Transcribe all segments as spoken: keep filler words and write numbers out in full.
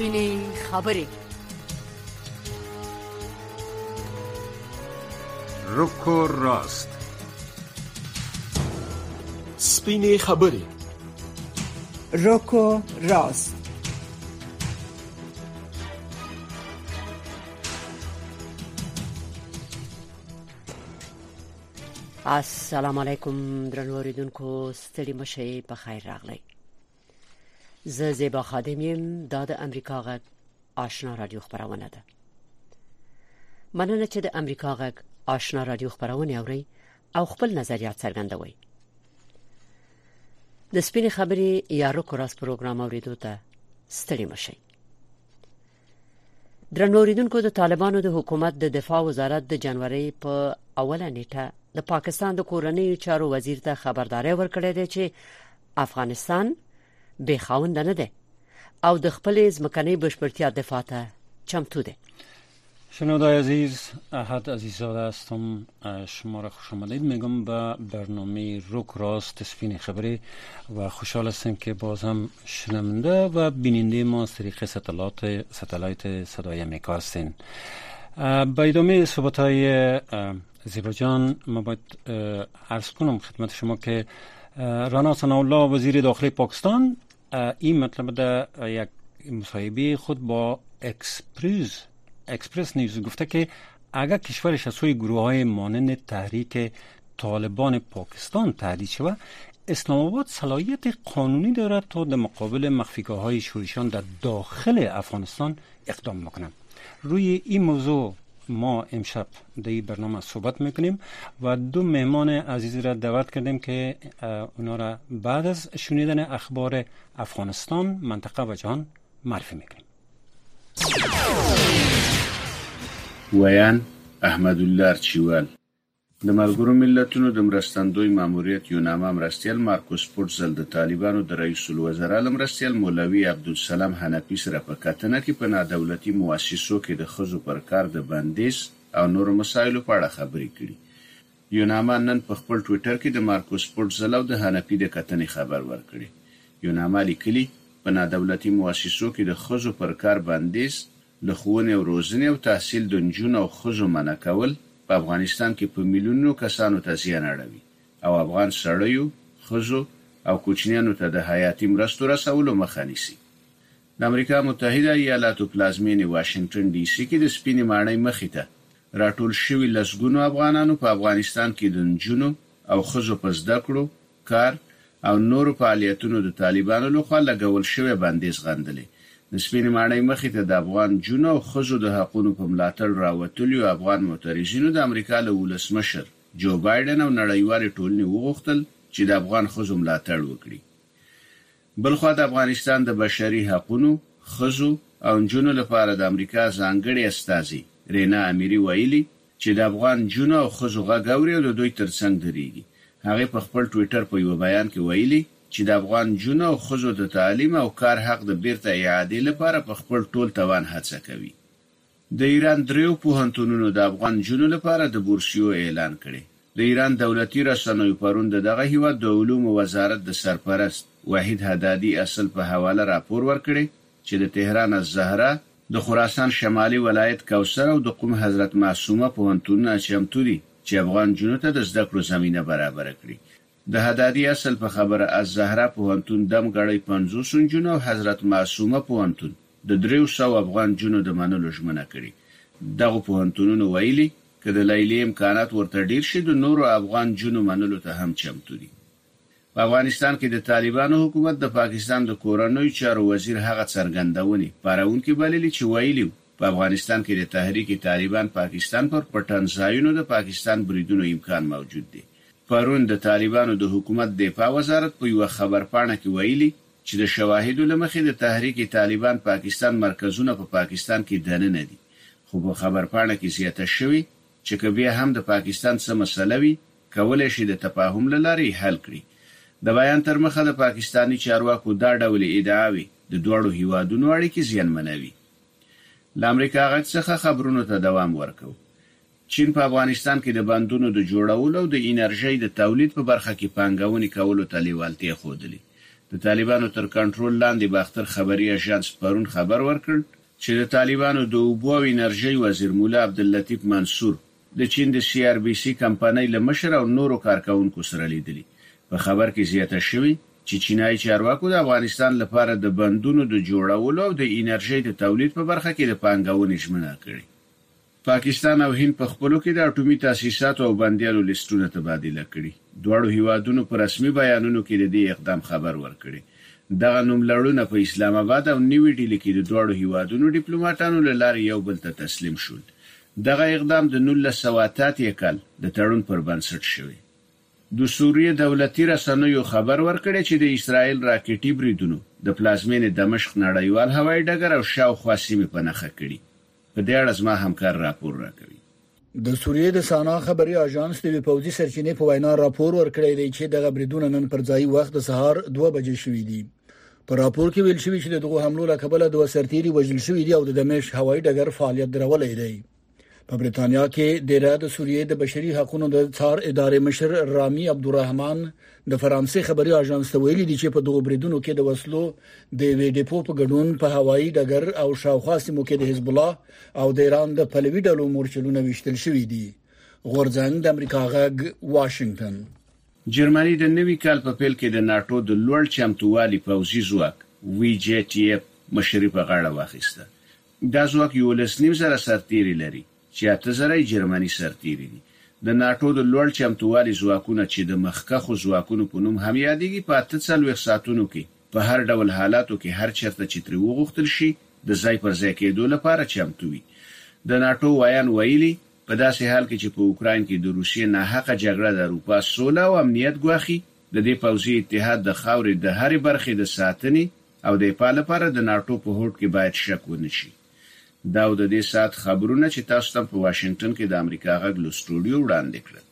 سپینې خبرې. رکو راست. سپینې خبرې. رکو راست. السلام علیکم درنو اوریدونکو، ستړي مشئ، په خیر راغلی. زه زیبا خادم یم. دا د امریکا غږ آشنا رادیو خپرونه ده. مننه چې د امریکا غږ آشنا رادیو خپرونه اورئ او خپل نظریات څرګندوئ. د سپینې خبرې یا رکو راست پروګرام اوریدو ته ستړي مشئ. درنو اوریدونکو، د طالبانو د حکومت د دفاع وزارت د جنوري په اوله نیټه د پاکستان د کورنیو چارو وزیر ته خبرداري ورکړې ده چې افغانستان بې خاوند نه ده او د خپل ځمکنۍ بشپړتیا دفاع ته چمتو ده. شنونده‌های عزیز، احد عزیزاده هستم. شما را خوش آمدید میگم به برنامه رک راست سپین خبری و خوشحال هستیم که باز هم شنونده و بیننده ما از طریق ستلایت ستلایت صدای امریکا هستین. با ادامه صحبت‌های زیبا جان، ما باید عرض کنم خدمت شما که رانا ثناءالله وزیر داخلی پاکستان این مطلب در یک مصاحبه خود با اکسپرس اکسپرس نیوز گفته که اگر کشورش از سوی گروه های مانند تحریک طالبان پاکستان تهدید شود، اسلام آباد صلاحیت قانونی دارد تا در مقابل مخفیگاه های شورشیان در داخل افغانستان اقدام میکنند. روی این موضوع ما امشب در این برنامه صحبت میکنیم و دو مهمان عزیز را دعوت کردیم که اونا را بعد از شنیدن اخبار افغانستان، منطقه و جهان معرفی میکنیم. ویان احمد الله ارچیوال د ملګرو ملتونو د مرستندوی ماموریت یو نامه مرستیال مارکوس پورتزل د طالبانو د رئیس الوزرا مرستیال مولوی عبدالسلام حنفی سره په کتنه کې په نادولتي مؤسسو کې د خزو پر کار د بندیز او نور مسایلو په اړه خبرې کړي. یو نامه نن په خپل ټوئیټر کې د مارکوس پورتزل او د حنفی د کتنې خبر ورکړي. یو نامه لیکلي په نادولتي مؤسسو کې د خزو پر کار بندیز، له ښوونې او روزنې او تحصیل د نجونو او ښځو منع کول په افغانستان کې په میلیونونو کسانو ته زیان اړوي او افغان سړیو، ښځو او کوچنیانو ته د حیاتي مرستو رسولو مخه نیسي. د امریکا متحده ایالاتو پلازمینې واشنگټن ډي سي کې د سپینې ماڼۍ مخې ته راټول شوي لسګونو افغانانو په افغانستان کې د نجونو او ښځو په زده کړو، کار او نورو فعالیتونو د طالبانو لخوا لګول شوی بندیز غندلې. د سپینې ماڼۍ مخې ته د افغان جنو او ښځو د حقونو په ملاتړ راوتلو افغان معترضینو د امریکا له ولسمشر جو بایدن او نړیوالې ټولنې وغوښتل چې د افغان ښځو ملاتړ وکړي. بلخوا د افغانستان د بشري حقونو، ښځو او نجونو لپاره د امریکا ځانګړي استازي رینا امیری ویلي چې د افغان جنو او ښځو غږ اوري او د دوی ترڅنګ درېږي. هغه په خپل ټوئیټر په یو بیان کې ویلي چې د افغان جنو او ښځو د تعلیم او کار حق د بیرته اعادې لپاره په خپل ټول توان هڅه کوي. د ایران دریو پوهنتونونو د افغان جنو لپاره د بورسیو اعلان کړي. د ایران دولتي رسنیو پرون د دغه هیواد د علومو وزارت د سرپرست وحید حدادي اصل په حواله راپور ورکړي چې د تهران الزهرا، د خراسان شمالي ولایت کوثر او د قم حضرت معصومه پوهنتونونه چمتو دي چې افغان جنو ته د زده کړو زمينه برابر کړي. د حدادي اصل په خبره الزهرا پوهنتون دم غړی پنځوس نجونو او حضرت معصومه پوهنتون د دریو سو افغان جنو د منلو ژمنه کړي. دغه پوهنتونونه ویلي چې د لیلې امکانات ورته ډیر شي د نورو افغان جنو منلو ته هم چمتو دي. په افغانستان کې د طالبانو حکومت د پاکستان د کورنیو چارو وزیر هغه څرګندونې پارونکي بللي چې ویلي په افغانستان کې د تحریک طالبان پاکستان پر پټن ځایونو د پاکستان بریدونو امکان موجود دی. پرون د طالبانو د حکومت دفاع وزارت په یو خبرپاڼه کې ویلي چې د شواهدو لمخې د تحریک طالبان پاکستان مرکزونه په پا پاکستان کې دننه دي، خو په خبرپاڼه کې زیاته شوی چې کبه هم د پاکستان څخه مسله وي کولای شي د تفاهم لارې حل کړي. د بیان تر مخه د پاکستانی چارواکو دا ډول ادعاوي د دوړو هیوادونو اړیکې زیانمنوي. ل امریکا غږ څخه خبرونو ته دوام ورکو. چین په افغانستان کې د بندونو د جوړولو او د انرژي د تولید په برخه کې پانګونې کولو ته لیوالتیا خوده. د د طالبانو تر کنټرول لاندې باختر خبري اژانس پرون خبر ورکړ چې د طالبانو د اوبو او انرژي وزیر مولا عبداللطیف منصور د چین د سی آر بي سي کمپنۍ له مشر او نورو کارکونکو سره لیدلی. په خبر کې زیاته شوی چې چینایي چارواکو د افغانستان لپاره د بندونو د جوړولو او د انرژي د تولید په برخه کې د پانګونې ژمنه کړې. پاکستان او هند په خپلو کې د اټومي تاسیساتو او بندیانو لیستونه تبادله کړي. دواړو هیوادونو په رسمي بیانونو کې د دې اقدام خبر ورکړي. دغه نوملړونه په اسلام آباد او نیو ډیلی کې د دواړو هیوادونو ډیپلوماټانو له لارې یو بل ته تسلیم شول. دغه اقدام د نولس سوه اته اتیا کال د تړون پر بنسټ شوی. د سوریې دولتي رسنیو خبر ورکړی چې د اسرائیل راکټي بریدونو د پلازمینې دمشق نړیوال هوایي ډګر او شاوخوا سیمې په نښه کړي. په دې اړه زما همکار راپور راکوي. د سوریې د سانا خبري اژانس د پوځي سرچینې په وینا راپور ورکړی دی چې دغه بریدونه نن پر ځای وخت د سهار دوه بجې شوې دي. په راپور کې ویل شوی چې دغه حملو له کبله دوه سرتیري وژل شوي دي او د دمشق هوایي ډګر فعالیت درولې دی. په بریتانیا کې د را د سوریې د بشري حقوقو د څار ادارې مشر رامي عبدالرحمن د فرانسې خبري اژانس ته ویلي دي چې په دغه بریدونو کې د وسلو د وی ډیپو په ګډون په هوایي ډګر او شاوخوا سیمو کې د حزب الله او د ایران د پلوي ډلو مورچلونه وشتل شوي دي. غورځنګ د امریکا غږ واشنگټن. جرمني د نوي کال په پیل کې د ناتو د لوړ چمتووالي پوځي ځواک وی جی ټی اف مشري په غاړه واخیسته. دا ځواک یو لسنیم سره سرتیري لري چې اته زره جرمني سرتیري دي. د ناتو د لوړ چمتووالي ځواکونه چې د مخکخو ځواکونو په نوم هم یادېږي په اته څلوېښت ساعتونو کې په هر ډول حالاتو کې هر چیرته چې تر وغوښتل شي د ځای پر ځای کېدو لپاره چمتو وي. د ناتو وایان ویلي په داسې حال کې چې په اوکراین کې د روسیې ناحقه جګړه د اروپا سوله او امنیت ګواښي، د دې پوځي اتحاد د خاورې د هرې برخې د ساتنې او د پاله لپاره د ناتو په هوډ کې باید شک ونه شي. دا د دې سات خبرونه چې تاسو ته په واشنگټن کې د امریکا غږ له سټوډیو وړاندې کړل.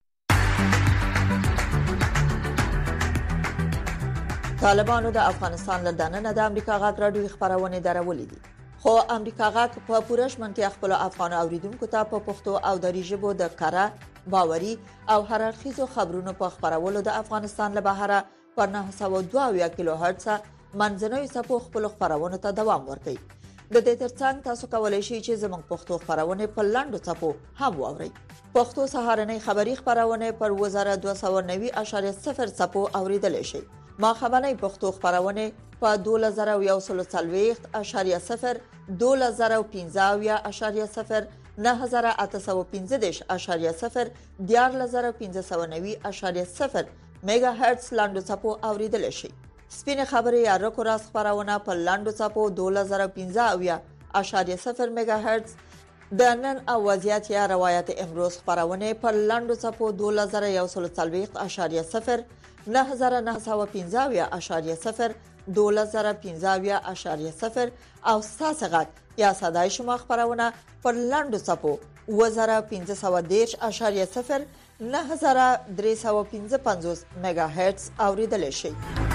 طالبانو د افغانستان له دننه د امریکا غږ راډیو خبرونه درولې دي، خو امریکا غږ په پوره شمنتیا خپل افغان اوریدونکو ته په پښتو او دری ژبه د کاره باوري او هر اړخیزو خبرونو په خبرولو د افغانستان له بهره پر نهه سوه دوه کیلو هرتز منځنوي څپو خپل خبرونه ته دوام ورکوي. د دې ترڅنګ تاسو کولای شئ چې زموږ پښتو خبرونه په لاندو څپو هم واورئ. پښتو سهارنۍ خبری خبرونه پر وزاره دوه سوه نوي اعشاریه صفر څپو اوریدل شي. ما خبرنۍ پښتو خبرونه په دوه زره یو سل څلوېښت اعشاریه صفر، دوه زره پنځه اعشاریه صفر، نه زره اته سوه پنځه دېرش اعشاریه صفر، دیارلس زره پنځه سوه نوي اعشاریه صفر میگا هرتز لاندو څپو اوریدل شي. سپینه خبري یا رکو راست خبرونه په لاندو څپو دوه زره پنځه اعشاریه صفر میگا هرتز، د نن او وضعیت یا روایت امروز خبرونه په لاندو څپو دوه زره یو سل څلوېښت اعشاریه صفر، نه زره نه سوه پنځه اعشاریه صفر، دوه زره پنځه اعشاریه صفر او ستاسو غږ یا صداي شما خبرونه پر لاندو څپو اوه زره پنځه سوه دېرش اعشاریه صفر، نه زره درې سوه پنځه پنځوس میگا هرتز اوریدل شي.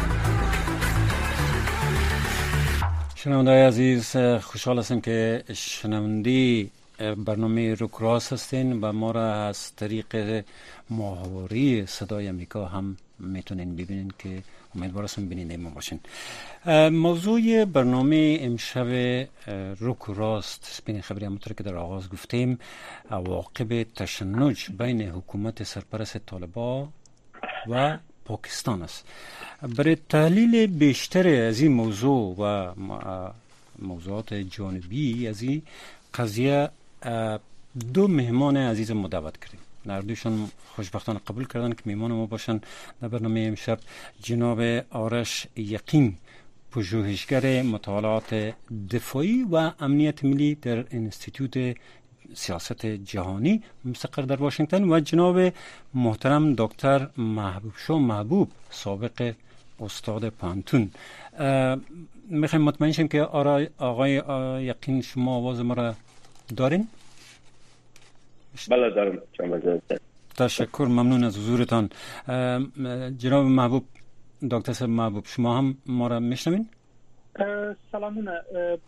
شنونده‌های عزیز، خوشحال هستم که شنونده برنامه روکراس هستین و ما را از طریق محوری صدای امریکا هم میتونین ببینین که امیدوار هستم بیننده ما باشین. موضوع برنامه امشب روکراست سپین خبری همونطور که در آغاز گفتیم عواقب تشنج بین حکومت سرپرست طالبان و پاکستان است. برای تحلیل بیشتر از این موضوع و موضوعات جانبی از این قضیه دو مهمان عزیز ما دعوت کردیم. هر دوشون خوشبختانه قبول کردن که مهمان ما باشن در برنامه امشب. جناب آرش یقین، پژوهشگر مطالعات دفاعی و امنیت ملی در انستیتوت سیاست جهانی مستقر در واشنگتن، و جناب محترم دکتر محبوب شو محبوب، سابق استاد پانتون. میخوایم مطمئن شیم که آقای یقین شما آواز ما را دارین؟ بله دارم. تشکر، ممنون از حضورتان. جناب محبوب، دکتر محبوب، شما هم ما را میشنوین؟ سلامونه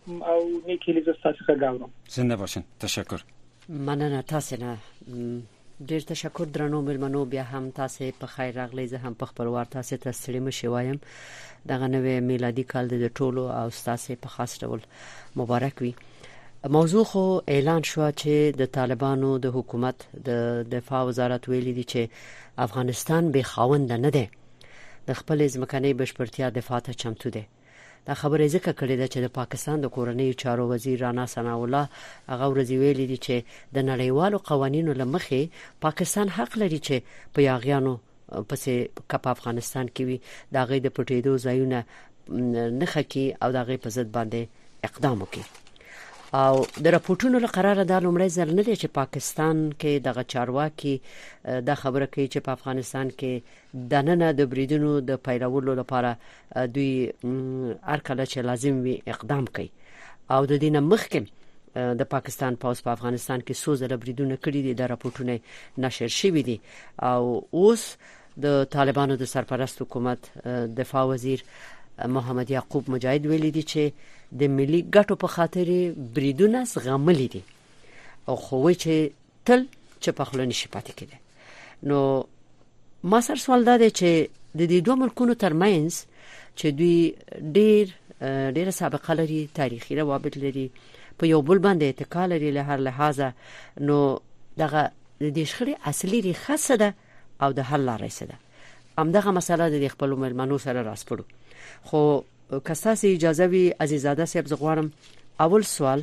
او نیکی لیز استاسخه گاورم. زنده باشین. تشکر. مننه. تاسو نه ډیر تشکر درنو ملمنو، بیا هم تاسو په خیر راغلی. زه هم په خپل وار تاسو ته ستړي مشي وایم. دغه نوې میلادي کال د ټولو او تاسو په خاص ډول مبارک وي. موضوع خو اعلان شو چې د طالبانو د حکومت د دفاع وزارت ویلي دي چې افغانستان به خاوند نه دی، د خپل ځمکنۍ بشپړتیا دفاع ته چمتو دی. دا خبره ځکه کړې ده چې د پاکستان د کورنۍ چارو وزیر رانا ثناء الله هغه ورځ ویلي دي چې د نړیوالو قوانینو لمخې پاکستان حق لري چې په یاغیانو پسې کپ افغانستان کې وي دا غي د پټېدو ځایونه نخه کې او دا غي په ضد باندې اقدام وکړي. او د راپورټونو له قراره د لومړی ځل نه دی چې پاکستان کې دغه چارواکي دا خبره کوي چې په افغانستان کې د نن د بریدونو د پیلولو لپاره دوی هر کله چې لازم وي اقدام کوي. او د دینه مخکې د پاکستان پوز په افغانستان کې څو ځله بریدونه کړي دي، د راپورټونه نشر شوي دي. او اوس د طالبانو د سرپرست حکومت دفاع وزیر محمد یعقوب مجاهد ویلي دي چې د ملي ګټو په خاطر بریدونه زغملي دي او خو چې تل چې په خلونی شي پاتې کېده. نو ما سر سوال دا دی چې د دې دوه ملکونو ترمنځ چې دوی ډېر ډېر سابقه لري، تاریخي روابط لري، په یو بل باندې اتکا لري له هر لحاظه، نو دغه د دې شخړې اصلي ریښه څه ده او د حل لارې څه ده؟ همدغه مسله د خپل ملمنو سره راسپړو. خو که تاسو اجازه وي عزیزاده صاحب، زه غواړم اول سوال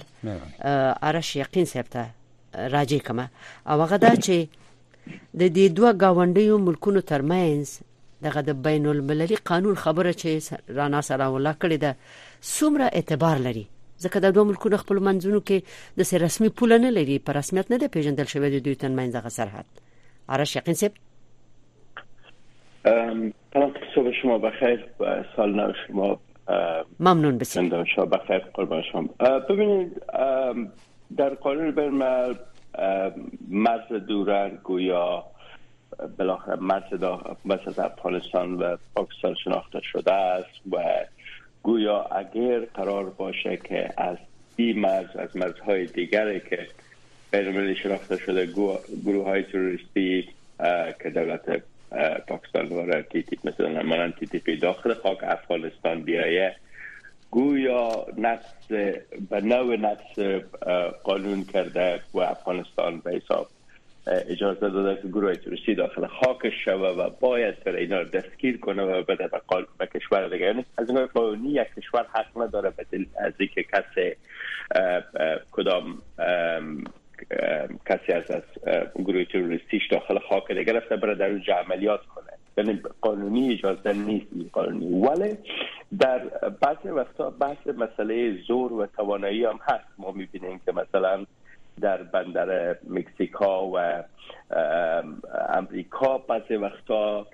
آرش یقین صاحب ته راځي کومه او هغه دا چې د دې دوه گاونډیو ملکونو ترمنځ دغه د بین المللي قانون خبره چې رانا ثناء الله کړې ده څومره اعتبار لري؟ ځکه د دوه ملکونو خپل منځونو کې د سر رسمي پوله نه لري، په رسمیت نه ده پیژندل شوی د دوی ترمنځ دغه سرحد. آرش یقین صاحب سلام، صبح شما بخیر، سال نو شما ممنون بسیار. زنده شما بخیر، قربان شما. ببینید در قانون بین الملل مرز دورن گویا بالاخره مرز وسط افغانستان و پاکستان شناخته شده است و گویا اگر قرار باشه که از این مرز از مرزهای دیگری که بین المللی شناخته شده گروه های تروریستی که دولت پاکستان و تی تی پی مثلا مانند تی تی پی داخل خاک افغانستان بیایه، گویا نقص به نوع نقص قانون کرده و افغانستان به حساب اجازه داده که گروه تروریستی داخل خاکش شوه و باید بر اینا رو دستگیر کنه و بده به, به کشور دیگه. یعنی از این قانونی یک کشور حق نداره به دل از اینکه کسی کدام کسی از از گروه تروریستیش داخل خاک دیگه رفته برای در اونجا عملیات کنه، یعنی قانونی اجازه نیست این قانونی. ولی در بعضی وقتا بحث مسئله زور و توانایی هم هست. ما میبینیم که مثلا در بندر مکزیکا و امریکا بعضی وقتا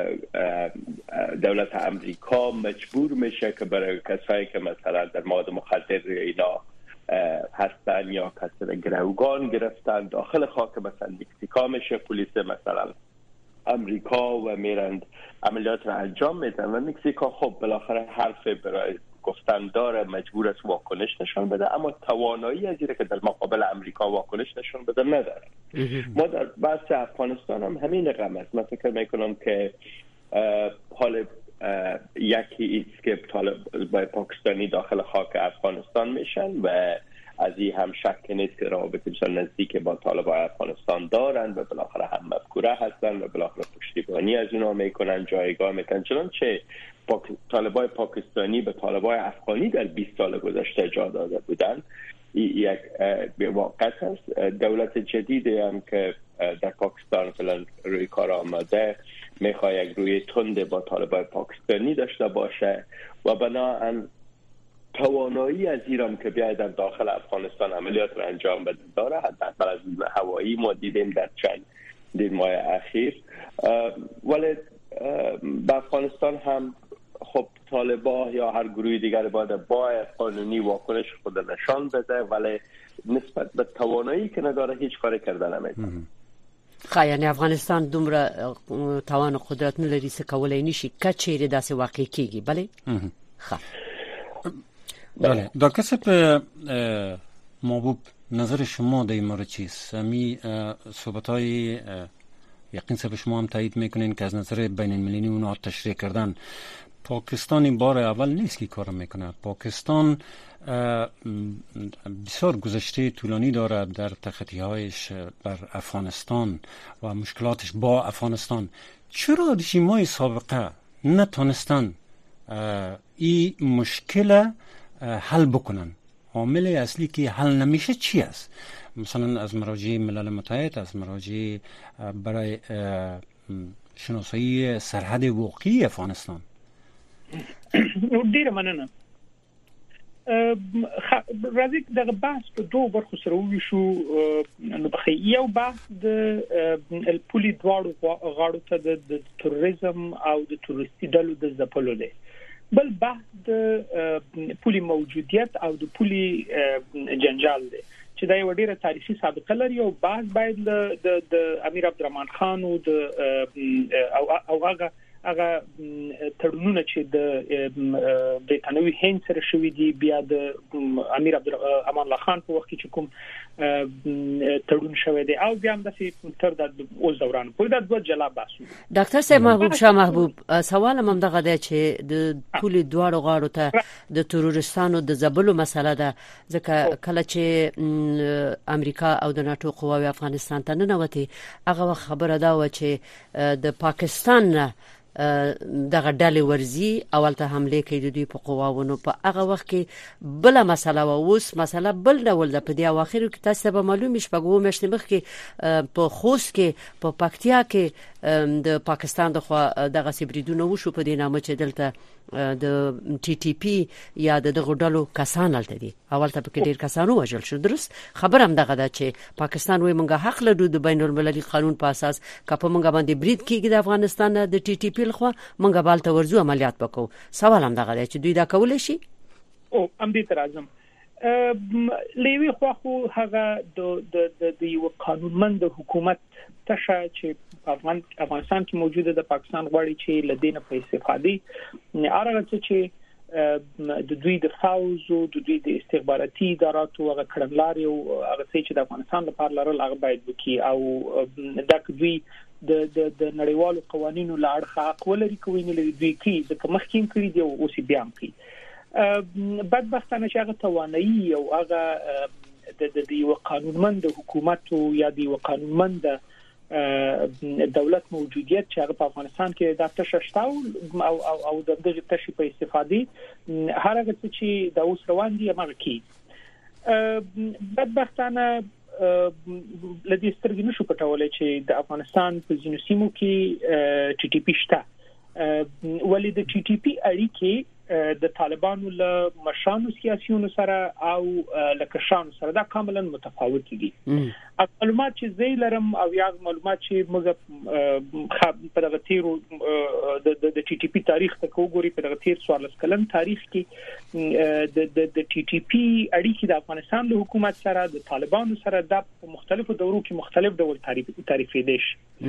دولت امریکا مجبور میشه که برای کسایی که مثلا در مواد مخدر اینا هستن یا کسر گروگان گرفتن داخل خاک مثلا مکزیکا میشه پلیس مثلا امریکا و میرند عملیات را انجام میدن و مکزیکا خب بالاخره حرف برای گفتن داره، مجبور است واکنش نشان بده، اما توانایی از اینه که در مقابل امریکا واکنش نشان بده نداره. ما در بحث افغانستان هم همین رقم است. من فکر میکنم که حال یکی ایست که طالبان پاکستانی داخل خاک افغانستان میشن و از این هم شک نیست که روابط بسیار نزدیک با طالبان افغانستان دارن و بالاخره هم مفکوره هستن و بالاخره پشتیبانی از اونا میکنن، جایگاه میکنن. چنانچه پاک... طالبان پاکستانی به طالبان افغانی در بیست سال گذشته جا داده بودن، یک واقع است. دولت جدیدی هم که در پاکستان فعلا روی کار آمده میخواد یک روی تند با طالبان پاکستانی داشته باشه و بنابراین توانایی از ایران که بیاید در داخل افغانستان عملیات را انجام بده داره. حداقل از هوایی ما دیدیم در چند دین ماه اخیر. ولی به افغانستان هم خب طالبان یا هر گروه دیگر باید با قانونی واکنش خود نشان بده، ولی نسبت به توانایی که نداره هیچ کاری کرده نمیتونه. خا یعنی افغانستان دومره توان قدرت نه لري څه کولای نشي کچېره داسې واقع کیږي. بله خا بله دا کسب محبوب نظر شما در این مورد چیست؟ می صحبت‌های یقین به شما هم تایید میکنین که از نظر بین المللی اونا تشریح کردن. پاکستان این بار اول نیست که کار میکنه. پاکستان بسیار گذشته طولانی دارد در تخطی‌هایش بر افغانستان و مشکلاتش با افغانستان. چرا رژیم‌های سابقه نتونستن این مشکل حل بکنن؟ عامل اصلی که حل نمیشه چی است؟ مثلا از مراجع ملل متحد، از مراجع برای شناسایی سرحد واقعی افغانستان. ډیره مننه. راځي دغه بحث په دوه برخو سره وویشو. نو بخي یو بحث د پولي دواړو غاړو ته د تروریزم او د تروریستي ډلو د ځپلو دی. بل بحث د پولي موجودیت او د پولي جنجال دی چې دا یو ډیره تاریخي سابقه لري. او بحث باید د د امیر عبدالرحمن خان او د او او هغه هغه تړونونه چې د برتانوي هند سره شوې دي، بیا د امیر عبدالرحمن الله خان په وخت کې کوم تړون شوی دی، او بیا هم د تر د اوس دوران پورې د دوه جلا بحث. ډاکټر صاحب محبوب شاه محبوب، سوال هم دغه دی چې د پولي دواړو غاړو ته د تروریستانو د ځبلو مسله ده، ځکه کله چې امریکا او د ناتو قواوی افغانستان ته ننوتې، هغه خبره دا و چې د پاکستان دغه ډلې ورزي اول ته حمله کوي د دوی په قواونو. په هغه وخت کې بل مسله و، اوس مسله بل ډول ده. په دې اواخرو کې تاسو به معلوم شپږو میاشتې مخکې په خوست کې په پکتیا کې د پاکستان د خوا دغه سبریدونه وشو په دې نامه چې دلته د ټي ټي پی یا د دغه ډلو کسان هلته دي. اول ته پکې ډیر کسانو وژل شو. درست خبر هم دغه ده چې پاکستان وایي موږ حق لرو د بین المللي قانون په اساس کپه موږ باندې برید کیږي د افغانستان د ټي ټي پی لخوا موږ بالته ورزو عملیات وکړو. سوال هم دغه دی چې دوی دا کولای شي. او ام دې تر اعظم لیوی خو خو هغه د د د یو قانونمند حکومت تشه چې افغان افغانستان کې موجوده د پاکستان غواړي چې لدینه په استفادې هغه چې د دوی د فوز او د دوی د استخباراتي اداراتو هغه کړنلاري او هغه چې د افغانستان لپاره لرل هغه باید وکړي، او دا دوی د د د نړیوالو قوانینو لاړ حق ولري کوي نه لري دوی کې د مخکین کړی دی او سی بیان کوي. بدبختانه چې هغه توانایي او هغه د د یو قانونمند حکومت او یا د یو قانونمند دولت موجودیت چې هغه په افغانستان کې د تششتاو او او او د دغه تشې په استفادې هر هغه چې د اوس روان دي هغه کې بدبختانه لدې سترګې نشو پټولای چې د افغانستان په ځینو سیمو کې ټي ټي پی شته، ولې د ټي ټي پی اړیکې د طالبانو له مشانو سیاسيونو سره او له کشانو سره دا کاملا متفاوت دي. معلومات چې زی لرم او یا معلومات چې موږ په دغه تیرو د ټي ټي پی تاریخ ته وګوري، په دغه تیر څوارلس کلن تاریخ کې د د ټي ټي پی اړیکې د افغانستان له حکومت سره د طالبانو سره د مختلفو دورو کې مختلف ډول تعریفې دي.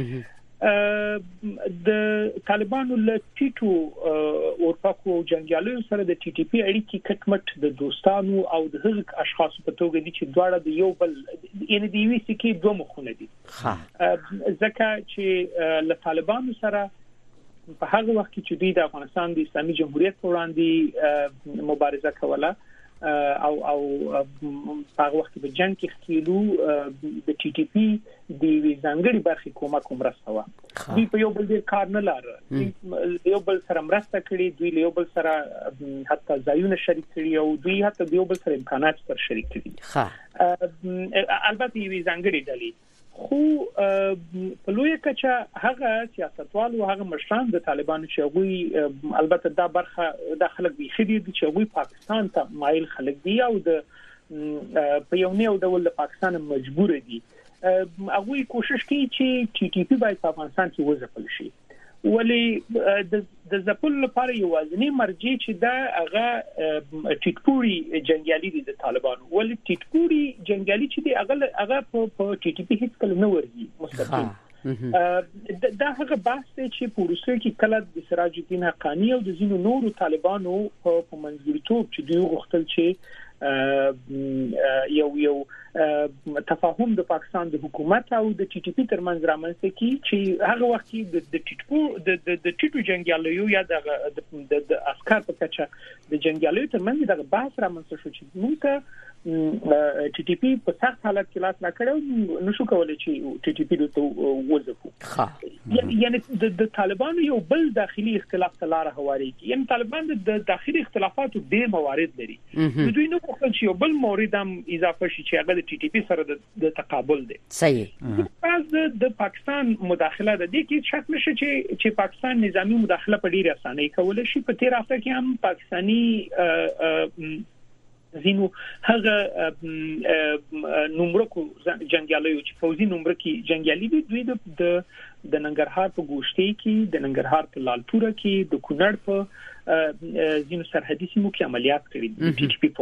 د طالبانو له ټیټو اورپاکو جنگیالو سره د ټي ټي پی اړیکې کټمټ د دوستانو او د هغو اشخاصو په توګه دي چې دواړه د یو بل ان دی وی سي کې دوه مخونه دي. ځکه چې له طالبانو سره په هغه وخت کې چې دوی د افغانستان د اسلامي جمهوریت پر وړاندې مبارزه کوله او او هغه وخت په جنگ کې خېلو د ټي ټي پی د ځانګړي برخې کومه کوم راستوه دوی په یو بل ډیر کار نه لاره، یو بل سره مرسته کړي، دوی له یو بل سره حتی ځایونه شریک کړي او دوی حتی یو بل سره امکانات سره شریک کړي. البته یوې ځانګړي ډلې خو په لوی کچه هغه سیاستوال او هغه مشران د طالبانو چې هغه البته دا برخه د خلک به خدي چې هغه پاکستان ته مایل خلک دی او د په یو نه ډول د پاکستان مجبور دي، هغه کوشش کوي چې ټي ټي پی باید په افغانستان کې وځپل شي. ولی د زپل لپاره یو ځنی مرجع چې دا هغه ټیټپوري جنگیالي دي د طالبانو، ولی ټیټپوري جنگیالي چې دی هغه هغه په ټي ټي پی هیڅ کله نه ورځي مستقیم، دا هغه بحث چې پولیسو کې کله د سراج الدین حقانی او د زینو نورو طالبانو په منځګړیتوب چې دوی غوښتل چې یو یو تفاهم د پاکستان د حکومت او د ټي ټي پی ترمنځ رامنځته کی چې هغه وخت کې د ټیټو د د ټیټو جنگیالیو یا د د عسكر په کچه د جنگیالیو ترمنځ د بحث رامنځته شو چې موږ ټي ټي پی په سخت حالت کې لاس نه کړو نشو کولای چې ټي ټي پی ته وځو یعنی د طالبانو یو بل داخلي اختلاف ته لار هواري کی یعنی طالبان د داخلي اختلافاتو ډېر موارد لري دوی نو خپل چې یو بل مورد هم اضافه شي چې هغه د ټي ټي پی سره د تقابل دی صحیح از د پاکستان مداخله د دې کې شک نشي چې چې پاکستان نظامی مداخله په ډیره اسانه کولای شي په تیر هفته کې هم پاکستانی زینو هغه نمبرکو جنگیالیو چې فوزي نمبر کې جنگیالي دي دوی د د ننګرهار په ګوشتي کې د ننګرهار په لالپوره کې د کونړ په زینو سرحدي سیمو کې عملیات کړي دي ټي ټي پی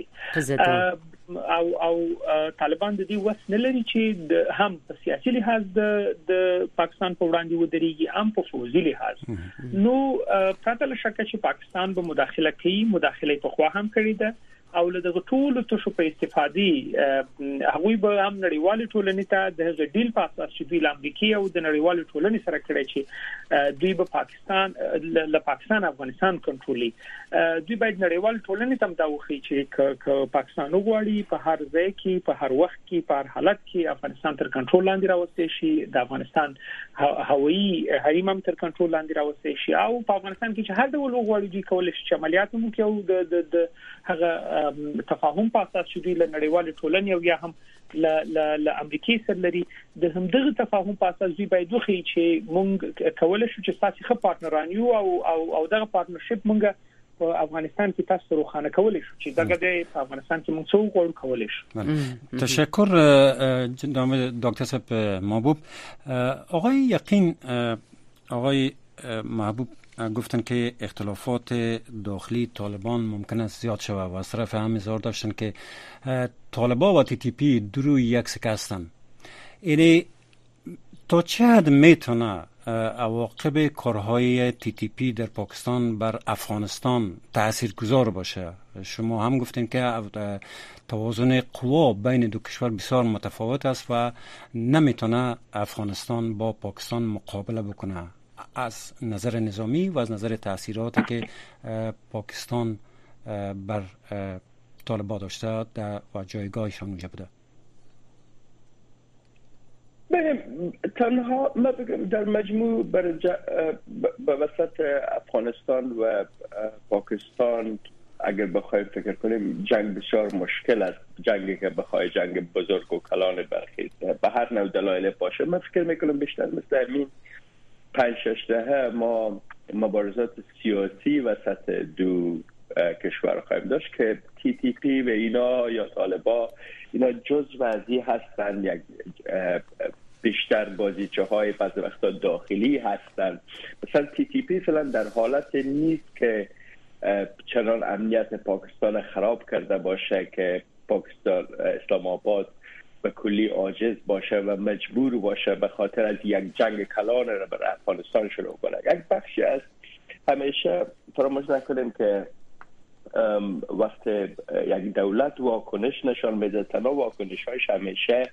په او او طالبان د دې وس نه لري چې هم په سیاسي لحاظ د د پاکستان په وړاندې ودرېږي هم په فوزي لحاظ نو پرته له شک چې پاکستان به مداخله کوي مداخله په خوا هم کړې ده او له دغه ټولو تشو په استفادې هغوی به هم نړیوالې ټولنې ته د ډیل په اساس چې دوی له امریکا او د نړیوالې ټولنې سره کړی چې دوی به پاکستان له پاکستان افغانستان کنټرولي دوی باید نړیوالې ټولنې ته دا وخی چې ک پاکستان وګړي په هر ځای کې په هر وخت کې په هر حالت کې افغانستان تر کنټرول لاندې راوستي شي د افغانستان هوایي حریم هم تر کنټرول لاندې راوستي شي او په افغانستان کې چې هر ډول وګړي دوی کولای شي عملیات مو کوي او د هغه تفاهم په اساس چې دوی له نړیوالې ټولنې او یا هم ل ل امریکای سره لري د همدغه تفاهم په اساس دوی باید وخی چې مونږ کولای شو چې تاسو ښه پارتنران یو او او او دغه پارتنرشپ مونږ په افغانستان کې تاسو روخانه کولای شو چې دغه د افغانستان کې مونږ څو غوړ کولای شو. تشکر جناب دکتر صاحب محبوب. آقای یقین آقای محبوب گفتن که اختلافات داخلی طالبان ممکن است زیاد شود و از طرف هم اظهار داشتن که طالبان و تی تی پی دو یک سکه هستند. یعنی تا چه حد میتونه عواقب کارهای تی تی پی در پاکستان بر افغانستان تاثیرگذار باشه؟ شما هم گفتین که توازن قوا بین دو کشور بسیار متفاوت است و نمیتونه افغانستان با پاکستان مقابله بکنه از نظر نظامی و از نظر تأثیراتی که پاکستان بر طالبان داشته و جایگاهشان اونجا بوده. تنها ما بگم در مجموع بر به وسط افغانستان و پاکستان اگر بخوایم فکر کنیم جنگ بسیار مشکل است، جنگی که بخوای جنگ بزرگ و کلان برخیزه به هر نوع دلایل باشه. من فکر میکنم بیشتر مثل همین پنج شش دهه ما مبارزات سیاسی وسط دو کشور خواهیم داشت که تی تی پی و اینا یا طالبان اینا جزء وضعی هستند، یک بیشتر بازیچه های بعضی وقتا داخلی هستند. مثلا تی تی پی فعلا در حالت نیست که چنان امنیت پاکستان خراب کرده باشه که پاکستان اسلام آباد به کلی عاجز باشه و مجبور باشه به خاطر از یک جنگ کلان را بر افغانستان شروع کنه. یک بخشی از همیشه فراموش نکنیم که وقت یک دولت واکنش نشان میده، تنها واکنش هایش همیشه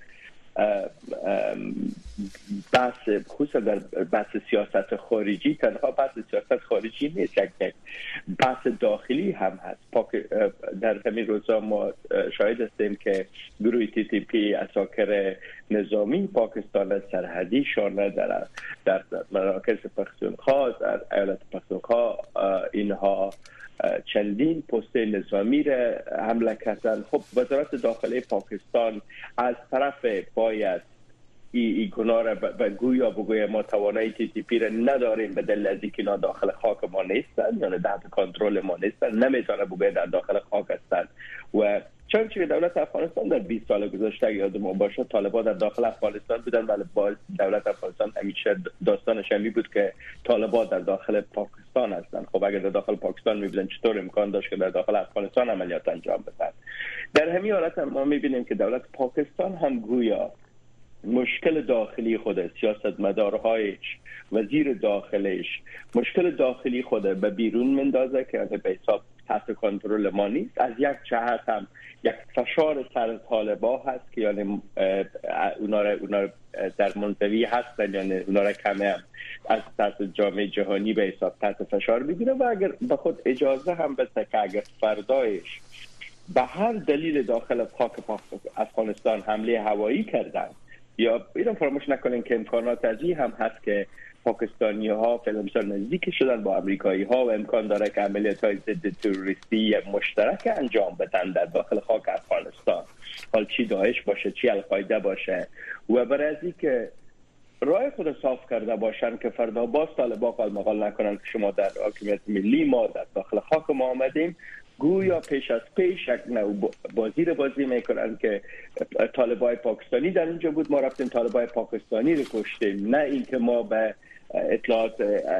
بحث خصوصا در بحث سیاست خارجی تنها بحث سیاست خارجی نیست، یک بحث داخلی هم هست. در همین روزا ما شاهد هستیم که گروه تی تی پی اساکر نظامی پاکستان سرحدی شانه در در مراکز پختونخوا، در ایالت پختونخوا اینها چندین پست نظامی را حمله کردن. خب وزارت داخلی پاکستان از طرف باید این ای گناه را به گویا بگویا ما توانایی تی تی پی را نداریم به دلیل از اینکه اینا داخل خاک ما نیستن، یعنی تحت کنترل ما نیستن، نمیتونه بگویا در داخل خاک هستن. و چون که دولت افغانستان در بیست سال گذشته یاد ما باشه طالبان در داخل افغانستان بودن، ولی با دولت افغانستان همیشه داستانش همی بود که طالبان در داخل پاکستان هستن. خب اگر در داخل پاکستان میبودن چطور امکان داشت که در داخل افغانستان عملیات انجام بدن؟ در همین حالت ما میبینیم که دولت پاکستان هم گویا مشکل داخلی خود، سیاستمدارهایش، وزیر داخلش مشکل داخلی خود به بیرون مندازه که به حساب تحت کنترل ما نیست. از یک جهت هم یک فشار سر طالبا هست که یعنی اونا را اونا در منزوی هستن، یعنی اونا را کمه از طرف جامعه جهانی به حساب تحت فشار بگیره و اگر به خود اجازه هم بده که اگر فردایش به هر دلیل داخل پاک افغانستان حمله هوایی کردن، یا اینو فراموش نکنین که امکانات ازی هم هست که پاکستانی ها فعلا نزدیک شدن با امریکایی ها و امکان داره که عملیات های ضد تروریستی مشترک انجام بدن در داخل خاک افغانستان، حال چی داعش باشه چی القاعده باشه، و برای از که راه خود صاف کرده باشن که فردا باز طالبان قال مقال نکنن که شما در حاکمیت ملی ما در داخل خاک ما آمدیم، گویا پیش از پیش یک نوع بازی رو بازی میکنن که طالبای پاکستانی در اینجا بود، ما رفتیم طالبای پاکستانی رو کشتیم، نه اینکه ما به اطلاعات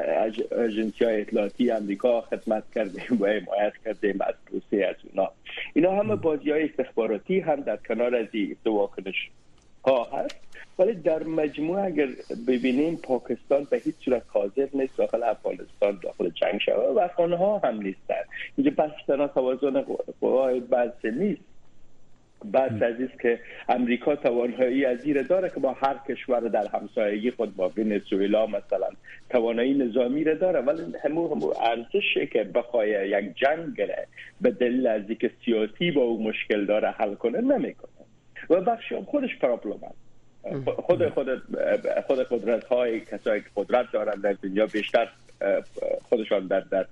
اجنسی های اطلاعاتی امریکا خدمت کردیم و حمایت کردیم از پروسه از اونا. اینا همه بازی های استخباراتی هم در کنار از این دو واکنش ها هست، ولی در مجموع اگر ببینیم پاکستان به هیچ صورت حاضر نیست داخل افغانستان داخل جنگ شود و افغان ها هم نیستن. اینجا بحث تنها توازن قوای بحث نیست، بحث از است که امریکا توانایی ازیر داره که با هر کشور در همسایگی خود با ونزوئلا مثلا توانایی نظامی را داره، ولی همو همو ارزشه که بخوای یک جنگ گره به دلیل از اینکه سیاسی با اون مشکل داره حل کنه نمیکنه و بخشی هم خودش پرابلم هست. خود خود خود قدرت های کسایی که قدرت دارن در دنیا بیشتر خودشان در در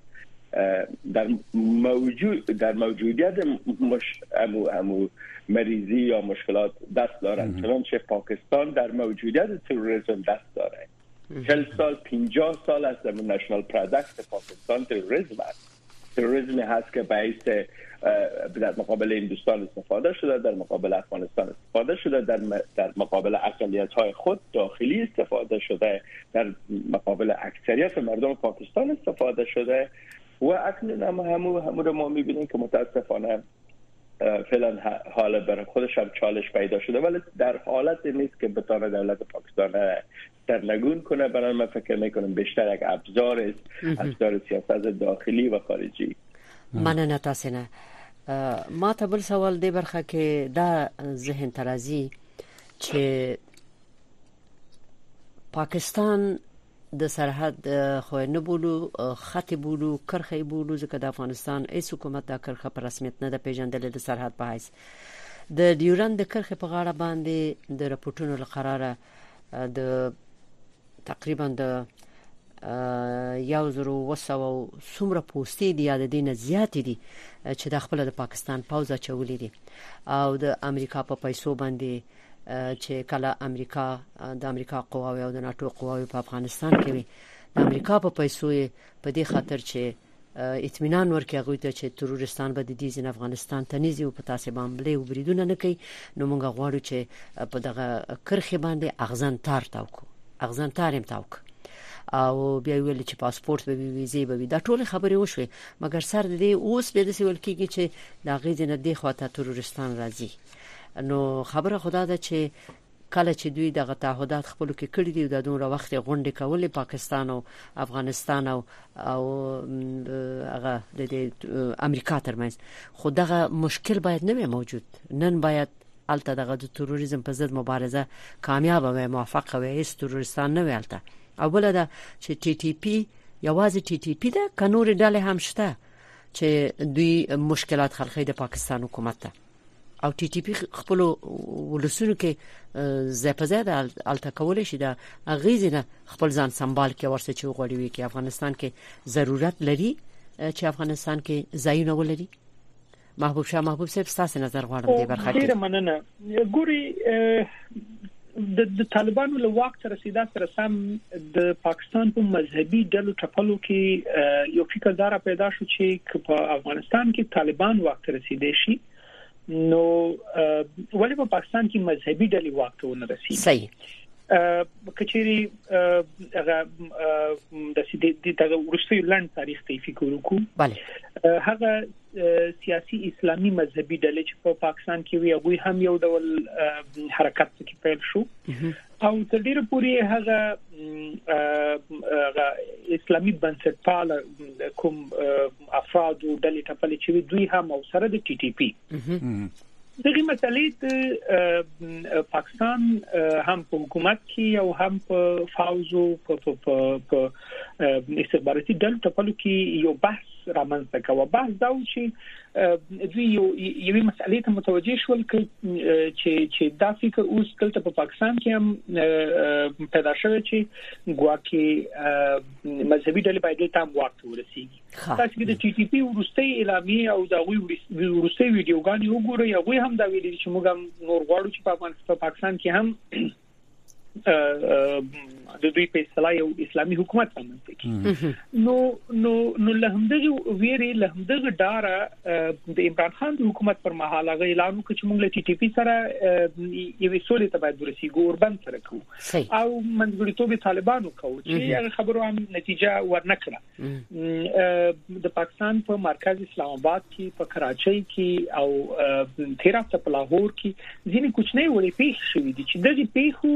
در موجود در موجودیت مش امو امو مریضی یا مشکلات دست دارن، چنانچه پاکستان در موجودیت تروریسم دست داره. چهل سال پنجاه سال از در نشنال پروداکت پاکستان تروریسم است. تروریسم هست که باعث در مقابل هندوستان استفاده شده، در مقابل افغانستان استفاده شده، در در مقابل اقلیت‌های خود داخلی استفاده شده، در مقابل اکثریت مردم پاکستان استفاده شده و اکنون هم همو همو رو ما می‌بینیم که متاسفانه فعلا حالا برای خودش هم چالش پیدا شده، ولی در حالت نیست که بتونه دولت پاکستان سرنگون کنه. برای من فکر میکنم بیشتر یک ابزار است، ابزار سیاست داخلی و خارجی. مننه تاسو نه. ما ته بل سوال دی برخه کې دا ذهن ترازی چې پاکستان د سرحد خو نه بولو خط بولو کرخه بولو ځکه د افغانستان ایس حکومت دا کرخه په رسمیت نه د پیژندل د سرحد په حیث د ډیورند د کرخه په غاړه باندې د راپورټونو لپاره د تقریبا د یو زرو وسو څومره پوسټې دي یا د دینه زیات دي چې د خپل د پاکستان پوځ چولې دي او د امریکا په پیسو باندې چې کله امریکا د امریکا قواوی او د ناتو قواوی په افغانستان کې وي د امریکا په پیسو په دې خاطر چې اطمینان ورکړي غوي ته چې ترورستان به د دې ځین افغانستان ته نيزي او په تاسو باندې او بریدونه نه کوي، نو موږ غواړو چې په دغه کرخه باندې اغزن تار تاوکو اغزن تارم تاوک او بیا ویل چې پاسپورت به ویزه به دا ټول خبرې وشوي، مګر سر دې اوس به د سیول کېږي چې دا غیزه نه دی خواته ترورستان راځي. نو خبره خدا ده چې کله چې دوی دغه تعهدات خپل کې کړی دي د دومره وخت غونډې کولې پاکستان او افغانستان او او هغه د امریکا ترمنځ، خو دغه مشکل باید نه موجود. نن باید الته دغه د تروریزم په ضد مبارزه کامیاب او موفق وي، هیڅ ترورستان نه ویلته. اوله دا چې ټي ټي پی یوازې ټي ټي پی ده که نور ډلې هم شته چې دوی مشکلات خلقې د پاکستان حکومت ته او ټي ټي پی خپل ولسونو کې زپزاد الته کولې شي د غیزنه خپل ځان سنبال کې ورسې چې غوړي وي کې افغانستان کې ضرورت لري چې افغانستان کې ځایونه ولري. محبوب شاه محبوب صاحب تاسو نظر غواړم دی برخه کې. ډیره مننه. ګوري د طالبانو له واک تر رسیدا سره سم د پاکستان په مذهبي ډلو ټپلو کې یو فکر دارا پیدا شو چې په افغانستان کې طالبان واک تر رسیدي شي، نو ولې په پاکستان کې مذهبي ډلې واک ته ونه رسیدي. صحیح. کچېری هغه د سیدي دغه ورستي لند تاریخ ته فکر وکړو. bale. هغه سیاسي اسلامي مذهبي ډلې چې په پاکستان کې وي هغه هم یو ډول حرکت کې پیل شو او تر ډیره پورې هغه اسلامي بنسټپال کوم افراد او ډلې ټاپلې چې دوی هم او سره د ټي ټي پی دغه مسلې پاکستان هم په حکومت کې او هم په فاوزو په په استخباراتي ډلو ټاپلو کې یو بحث رامنځته کوي. بحث دا و چې دوی یو یوې مسلې ته متوجه شول چې چې دا فکر اوس دلته په پاکستان کې هم پیدا شوی چې ګواکې مذهبي ډلې باید ته هم واک ورسیږي. تاسو کې د ټي ټي پی ورستۍ اعلامیه او دا غوي ورستۍ ویډیوګانې وګورئ هغه هم دا ویلي چې موږ هم نور غواړو چې په پاکستان کې هم د دوی په اصطلاح یو اسلامي حکومت رامنځته کړي. نو نو نو له همدغه ویری له همدغه ډاره د عمران خان د حکومت پر مهال هغه اعلان وکړ چې موږ له ټي ټي پی سره یو سولې ته باید ورسیږو اوربند سره کوو او منځګړیتوب طالبانو کوو چې هغه خبرو هم نتیجه ورنکړه. د پاکستان په مرکز اسلام آباد کې په کراچۍ کې او تیر هفته په لاهور کې ځینې کوچنۍ وړې پیښې شوې دي چې دغه پیښو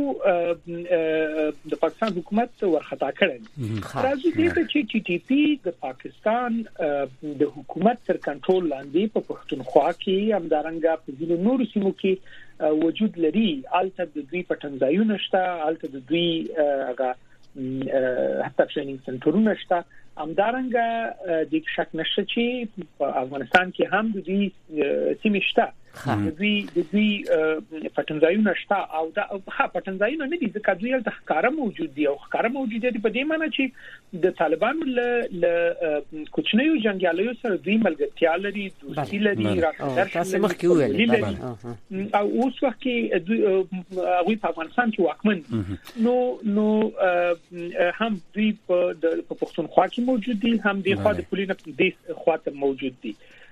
د پاکستان حکومت ورخطا کړل. راځي چې ټي ټي پی د پاکستان د حکومت تر کنټرول لاندې په پښتونخوا کې همدارنګه په ځینو نورو سیمو کې وجود لري. البته د دوی پټنځایونه شته، البته د دوی هغه حتی ټریننګ سنټرونه شته. همدارنګه د شک نشته چې په افغانستان کې هم د دوی سیمې شته، د دوی د دوی پټنځایونه شته او دا ښه پټنځایونه نه دي ځکه دوی هلته ښکاره موجود دي او ښکاره موجودیت په دې معنی چې د طالبانو له کوچنیو جنګیالیو سره دوی ملګرتیا لري، دوستي لري، تاسو مخکې وویل او اوس وخت کې هغوی په افغانستان کې واکمن نو نو هم دوی په پښتونخوا کې موجود دي، هم د خوا د پولینه د خوا ته موجود دي.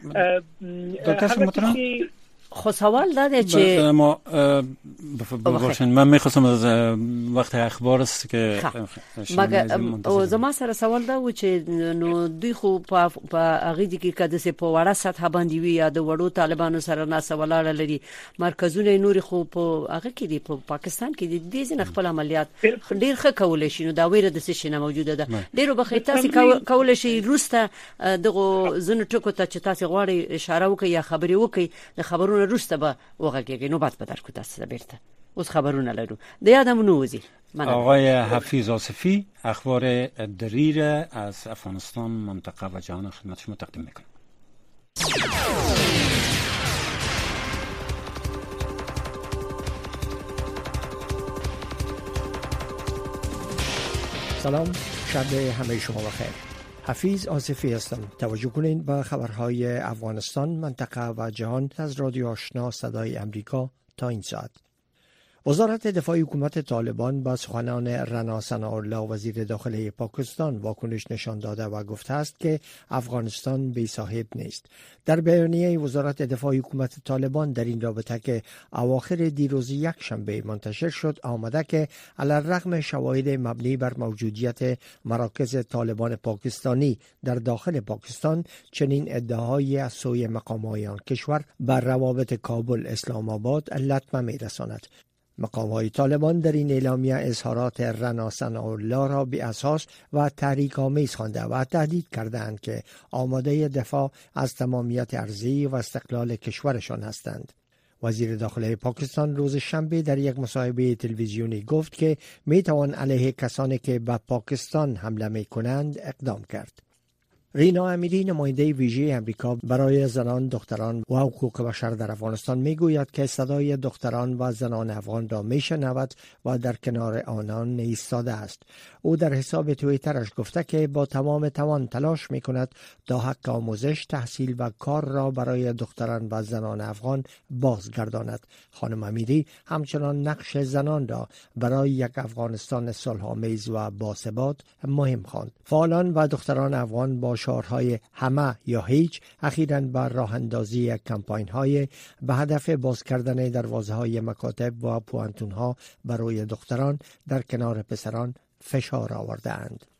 دکتر محترم خو سوال دا دی چې ما ببخشید من می‌خواستم از وقت اخبار است که مګر زما سره سوال دا و چې نو دوی خو په هغه دي کې کده سه په وړه سطح باندې وی یا د وړو طالبانو سره نه سوالاره لري مرکزونه نور خو په هغه کې دي په پاکستان کې دي ځین خپل عملیات ډیر ښه کول شي. نو دا ویره د څه شي نه موجوده ده ډیرو بخې تاسو کول شي روسته دغه زنه ټکو ته چې تاسو غواړي اشاره وکړي یا خبري وکړي د خبرونو روسته به وغږیږي. نو بعد به درکو تاسو بیرته اوس خبرونه لرو د یادمونو وزي. آقای حفیظ آصفی اخبار دقیق از افغانستان منطقه و جهان خدمت شما تقدیم میکنم. سلام، شب همه شما بخیر. حفیظ آصفی هستم. توجه کنید به خبرهای افغانستان منطقه و جهان از رادیو آشنا صدای امریکا تا این ساعت. وزارت دفاع حکومت طالبان با سخنان رنا ثناءالله وزیر داخله پاکستان واکنش نشان داده و گفته است که افغانستان بی صاحب نیست. در بیانیه وزارت دفاع حکومت طالبان در این رابطه که اواخر دیروز یک شنبه منتشر شد آمده که علی‌الرغم شواهد مبنی بر موجودیت مراکز طالبان پاکستانی در داخل پاکستان چنین ادعاهایی از سوی مقام‌های آن کشور بر روابط کابل اسلام آباد لطمه می‌رساند. مقام‌های طالبان در این اعلامیه اظهارات رنا ثناءالله را بی اساس و تحریک‌آمیز خوانده و تهدید کردند که آماده دفاع از تمامیت ارضی و استقلال کشورشان هستند. وزیر داخله پاکستان روز شنبه در یک مصاحبه تلویزیونی گفت که میتوان علیه کسانی که به پاکستان حمله میکنند اقدام کرد. رینا امیری نماینده ویژه امریکا برای زنان، دختران و حقوق بشر در افغانستان میگوید که صدای دختران و زنان افغان را میشنود و در کنار آنان ایستاده است. او در حساب توییترش گفته که با تمام توان تلاش میکند تا حق آموزش، تحصیل و کار را برای دختران و زنان افغان بازگرداند. خانم امیری همچنان نقش زنان را برای یک افغانستان صلح‌آمیز و باثبات مهم خواند. فعالان و دختران افغان با شعارهای همه یا هیچ اخیراً بر راه اندازی کمپاین های به هدف باز کردن دروازه های مکاتب و پوانتون ها برای دختران در کنار پسران فشار آورده اند.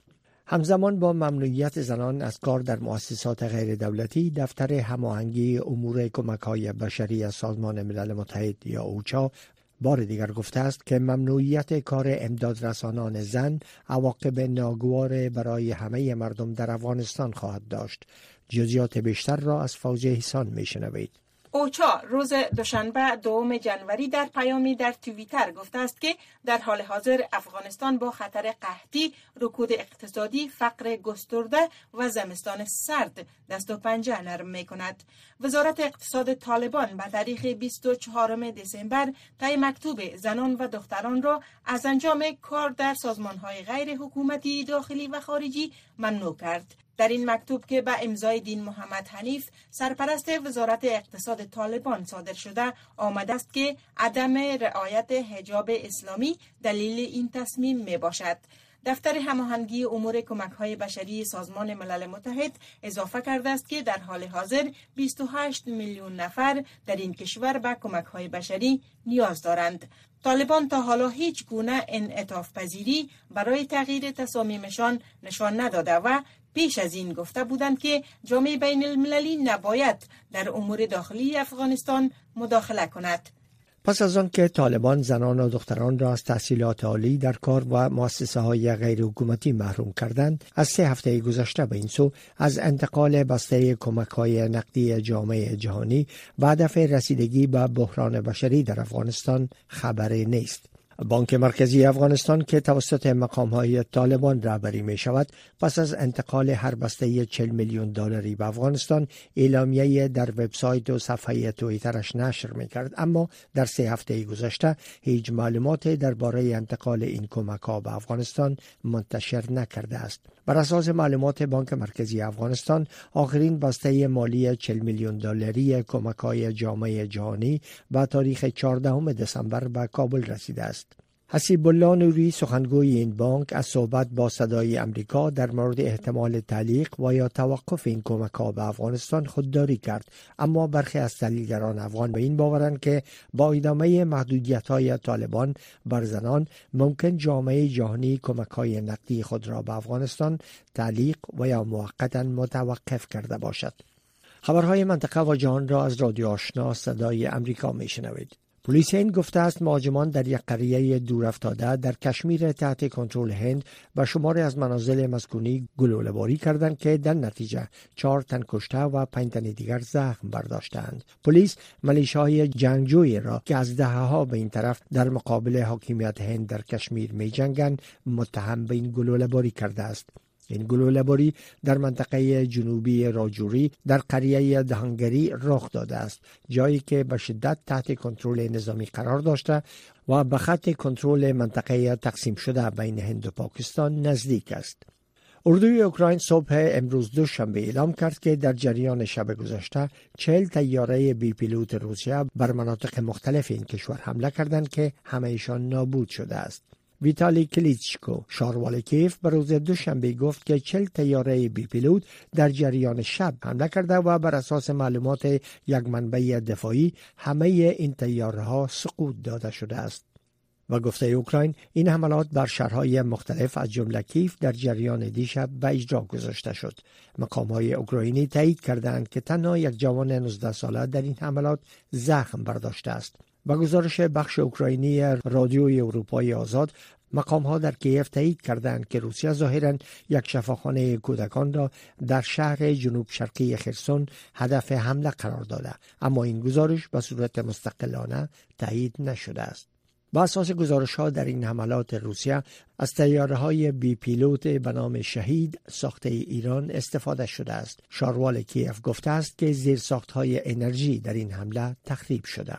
همزمان با ممنوعیت زنان از کار در مؤسسات غیر دولتی، دفتر هماهنگی امور کمک‌های بشری از سازمان ملل متحد یا اوچا بار دیگر گفته است که ممنوعیت کار امدادرسانان زن عواقب ناگوار برای همه مردم در افغانستان خواهد داشت. جزئیات بیشتر را از فوزیه احسان میشنوید. اوچا روز دوشنبه دوم جنوری در پیامی در توییتر گفته است که در حال حاضر افغانستان با خطر قحطی، رکود اقتصادی، فقر گسترده و زمستان سرد دست و پنجه نرم می کند. وزارت اقتصاد طالبان به تاریخ بیست و چهارم دسامبر طی مکتوب زنان و دختران را از انجام کار در سازمان‌های غیر حکومتی داخلی و خارجی ممنوع کرد. در این مکتوب که به امضای دین محمد حنیف سرپرست وزارت اقتصاد طالبان صادر شده آمده است که عدم رعایت حجاب اسلامی دلیل این تصمیم می باشد. دفتر هماهنگی امور کمک‌های بشری سازمان ملل متحد اضافه کرده است که در حال حاضر بیست و هشت میلیون نفر در این کشور به کمک‌های بشری نیاز دارند. طالبان تا حالا هیچ گونه انعطاف پذیری برای تغییر تصامیمشان نشان نداده و پیش از این گفته بودند که جامعه بین المللی نباید در امور داخلی افغانستان مداخله کند. پس از آن که طالبان زنان و دختران را از تحصیلات عالی در کار و مؤسسه های غیر حکومتی محروم کردند، از سه هفته گذشته به این سو از انتقال بسته کمک های نقدی جامعه جهانی به هدف رسیدگی به بحران بشری در افغانستان خبری نیست. بانک مرکزی افغانستان که توسط مقام‌های طالبان رهبری می شود، پس از انتقال هر بسته چهل میلیون دلاری به افغانستان اعلامیه در وبسایت و صفحه توییترش نشر می کرد، اما در سه هفته گذشته هیچ معلومات درباره انتقال این کمک‌ها به افغانستان منتشر نکرده است. بر اساس معلومات بانک مرکزی افغانستان، آخرین بسته مالی چهل میلیون دلاری کمک‌های جامعه جهانی با تاریخ چهاردهم دسامبر به کابل رسیده است. حسیب الله نوری سخنگوی این بانک از صحبت با صدای امریکا در مورد احتمال تعلیق و یا توقف این کمک‌ها به افغانستان خودداری کرد، اما برخی از تحلیلگران افغان به این باورند که با ادامه محدودیت‌های طالبان بر زنان ممکن جامعه جهانی کمک‌های نقدی خود را به افغانستان تعلیق و یا موقتا متوقف کرده باشد. خبرهای منطقه و جهان را از رادیو آشنا صدای امریکا میشنوید. پلیس هند گفته است مهاجمان در یک قریه دورافتاده در کشمیر تحت کنترل هند و شماری از منازل مسکونی گلوله‌باری کردند که در نتیجه چهار تن کشته و پنج تن دیگر زخم برداشتند. پلیس ملیشه‌های جنگجویی را که از دهه‌ها به این طرف در مقابل حاکمیت هند در کشمیر می‌جنگند متهم به این گلوله‌باری کرده است. این گلوله‌باری در منطقه جنوبی راجوری در قریه دهانگری رخ داده است، جایی که به شدت تحت کنترل نظامی قرار داشته و به خط کنترل منطقه تقسیم شده بین هند و پاکستان نزدیک است. اردوی اوکراین صبح امروز دوشنبه اعلام کرد که در جریان شب گذشته چهل طیاره بی پیلوت روسیه بر مناطق مختلف این کشور حمله کردند که همه‌شان نابود شده است. ویتالی کلیچکو شاروال کیف به روز دوشنبه گفت که چهل طیاره بی پیلوت در جریان شب حمله کرده و بر اساس معلومات یک منبع دفاعی همه این طیاره‌ها سقوط داده شده است. و گفته اوکراین این حملات بر شهرهای مختلف از جمله کیف در جریان دیشب به اجرا گذاشته شد. مقام‌های اوکراینی تایید کردند که تنها یک جوان نوزده ساله در این حملات زخم برداشته است. با گزارش بخش اوکراینی رادیوی اروپای آزاد، مقام‌ها در کیف تایید کردند که روسیه ظاهراً یک شفاخانه کودکان را در شهر جنوب شرقی خرسون هدف حمله قرار داده، اما این گزارش به صورت مستقلانه تایید نشده است. با اساس گزارش‌ها در این حملات روسیه از طیاره‌های بی پیلوت به نام شهید ساخته ایران استفاده شده است. شاروال کیف گفته است که زیرساخت‌های انرژی در این حمله تخریب شده.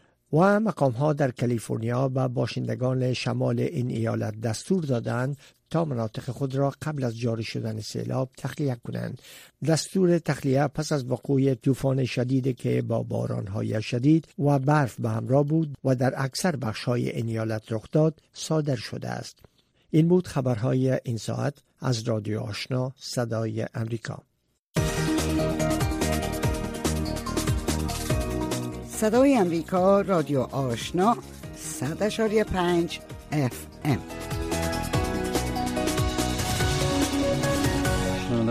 و مقام‌ها در کالیفرنیا به باشندگان شمال این ایالت دستور دادند تا مناطق خود را قبل از جاری شدن سیلاب تخلیه کنند. دستور تخلیه پس از وقوع طوفان شدیدی که با باران‌های شدید و برف به همراه بود و در اکثر بخش‌های این ایالت رخ داد صادر شده است. این بود خبرهای این ساعت از رادیو آشنا صدای امریکا. صدای امریکا، رادیو آشنا صد و پنج اف ام.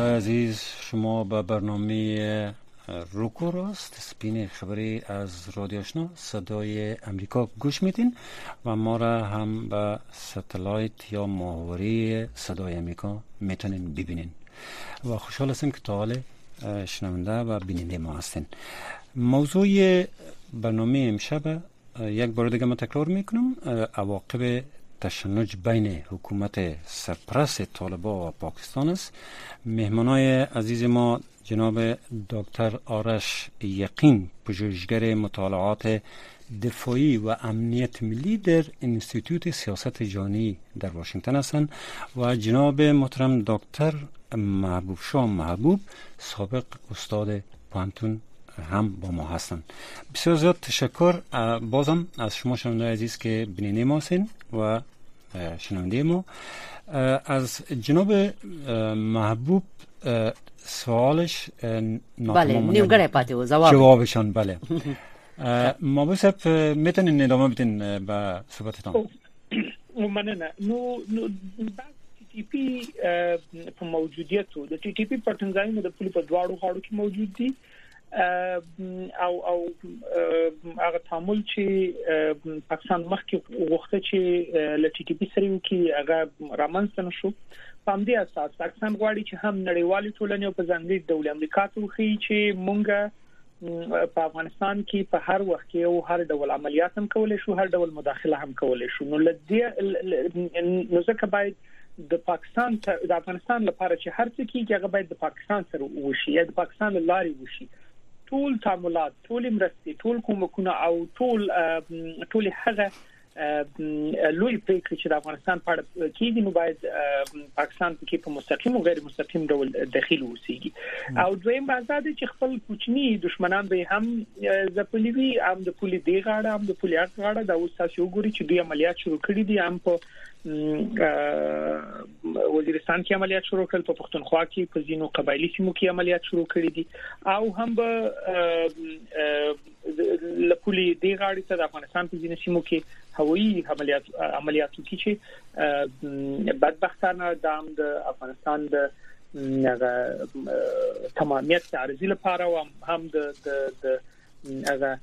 شنوندای عزیز، شما به برنامه روکو راست سپین خبری از رادیو آشنا صدای امریکا گوش میدین و ما را هم به ستلایت یا ماهواره صدای امریکا میتونین ببینین و خوشحال هستیم که تا حال شنونده و بیننده ما هستین. موضوع برنامه امشب یک بار دیگه من تکرار میکنم، عواقب تشنج بین حکومت سرپرست طالبان و پاکستان است. مهمانای عزیز ما جناب دکتر آرش یقین، پژوهشگر مطالعات دفاعی و امنیت ملی در انستیتوت سیاست جهانی در واشنگتن هستند و جناب محترم دکتر محبوب شاه محبوب، سابق استاد پانتون هم با ما هستند. بسیار زیاد تشکر بازم از شما شنوندگان عزیز که بیننده ما هستین و شنونده ما. از جناب محبوب سوالش بله نیمگره پاته و جواب جوابشان بله. محبوب صاحب میتونین ادامه بدین به صحبتتان؟ مننه. نو نو تی ټي پی په موجودیت د ټي ټي پی په تنظیم د پولي په دواړو غاړو کې موجود دي او او هغه تعامل چې پاکستان مخکې وغوښته چې ل ټي ټي پی سره وکړي هغه رامنځته نشو. په همدې اساس پاکستان غواړي چې هم نړیوالې ټولنې او په ځانګړي ډول امریکا ته وښيي چې مونږ په افغانستان کې په هر وخت کې او هر ډول عملیات هم کولای شو، هر ډول مداخله هم کولای شو. نو لدې نو ځکه باید د پاکستان د افغانستان لپاره چې هر څه کیږي هغه باید د پاکستان سره وشي یا د پاکستان لاري وشي. ټول تعاملات، ټول مرستې، ټول کومکونه او ټول ټول هغه لوی پریکړې چې د افغانستان په اړه کیږي نو باید پاکستان کې په مستقیم او غیر مستقیم ډول داخل اوسېږي. او دویم بازار چې خپل کوچني دشمنان به هم ځپلي وي، هم د پولي دی غاړه هم د پولي اړ غاړه دا اوس تاسو وګورئ چې دوی عملیات شروع کړي دي. هم په وزیرستان کې عملیات شروع کړل، په پښتونخوا کې په ځینو قبایلی سیمو کې عملیات شروع کړي دي او هم به لپولي دی غاړي ته د افغانستان په ځینو سیمو کې هوایي عملیات عملیاتو کې چې بدبختانه د د افغانستان د هغه تمامیت عارضی لپاره او هم د د هغه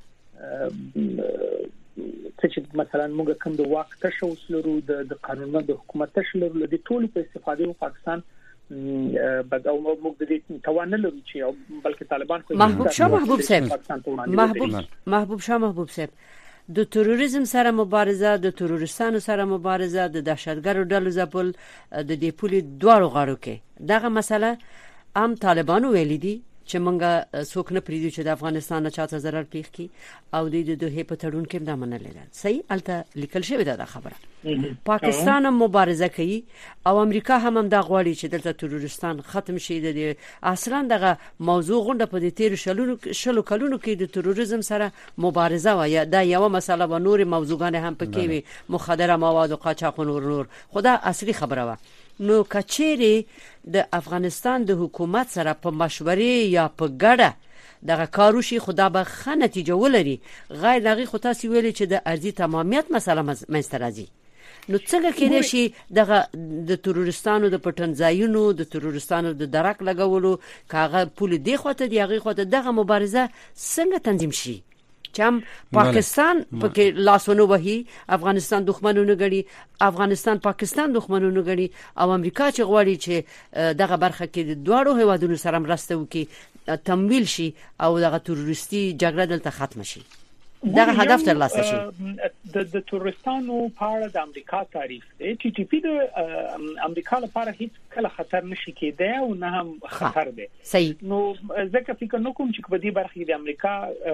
چې مثلا موږ کوم د واک تشوس لرو د قانونمند د حکومت تشل لرو د ټولو په استفاده او پاکستان بداو موږ د دې توان نه لرو چې بلکې طالبان خو محبوب شاه محبوب صاحب محبوب محبوب شاه محبوب صاحب د تروریزم سره مبارزه، د تروریستانو سره مبارزه، د دهشتګرو ډلو ځپل د دې پولي دواړو غاړو کې دغه مسله هم طالبانو ویلي دي چې مونږه څوک نه پریږدو چې د افغانستان نه چاته ضرر پیښ کی او د دې دوه په تړون کې دا منل ده. صحیح الته لیکل شوی دا خبره. پاکستان هم مبارزه کوي او امریکا هم هم دا غواړي چې دلته تروریستان ختم شي. د اصلا دغه موضوع غونډه په دې تیر شلونو شلو کلونو کې د تروریزم سره مبارزه و یا دا یو مسله و نور موضوعګان هم پکې وي، مخدره مواد او قاچاق نور نور خدا اصلي خبره و. نو کچېری د افغانستان د حکومت سره په مشورې یا په ګډه دغه کاروشي خدا به ښه نتیجه ولري. غیر دغه خو تاسو ویلي چې د ارضي تمامیت مسله منځته راځي. نو څنګه کېدای شي دغه د تروریستانو د پټنځایونو د تروریستانو د درک لګولو کاغه پول دی خواته دی هغه خواته دغه مبارزه څنګه تنظیم شي چې هم پاکستان پکې لاسونو وهي، افغانستان دښمنونو غړي، افغانستان پاکستان دښمنونو غړي او امریکا چې غواړي چې دغه برخه کې د دواړو هیوادونو سره مرسته وکړي، تمویل شي او دغه تروریستي جګړه دلته ختم شي. دغه هدف ترلاسه شي. د د تورستانو په اړه د امریکا تعریف دی. ټي ټي پی د امریکا لپاره هیڅ کله خطر نشي کېدای او نه هم خطر دی. صحیح. نو ځکه فکر نه کوم چې په دې برخه کې د امریکا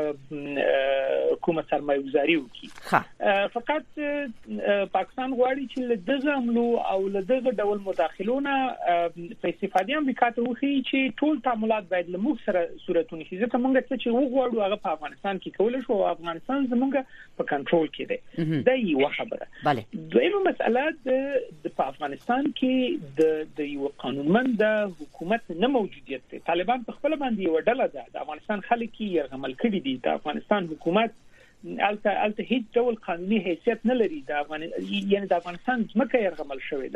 حکومت سرمایه‌گذاري وکړي. فقط پاکستان غواړي چې له دغه عملو او له دغه ډول مداخلونه په استفادې امریکا ته وښيي چې ټول تعاملات باید له موږ سره صورتونه شي. ځکه موږ څه چې وغواړو هغه په افغانستان کې کولای شو او افغانستان زمونږ په کنټرول کې دی. دا یو خبره. بله. دویمه مسله د په افغانستان کې د د یو قانونمند حکومت نه موجودیت دی. طالبان په خپل باندې یو ډله ده. د افغانستان خلک یې یرغمل کړي دي. د افغانستان حکومت الته الته هیڅ ډول قانوني حیثیت نه لري. د افغان یعنی د افغانستان ځمکه یرغمل شوې ده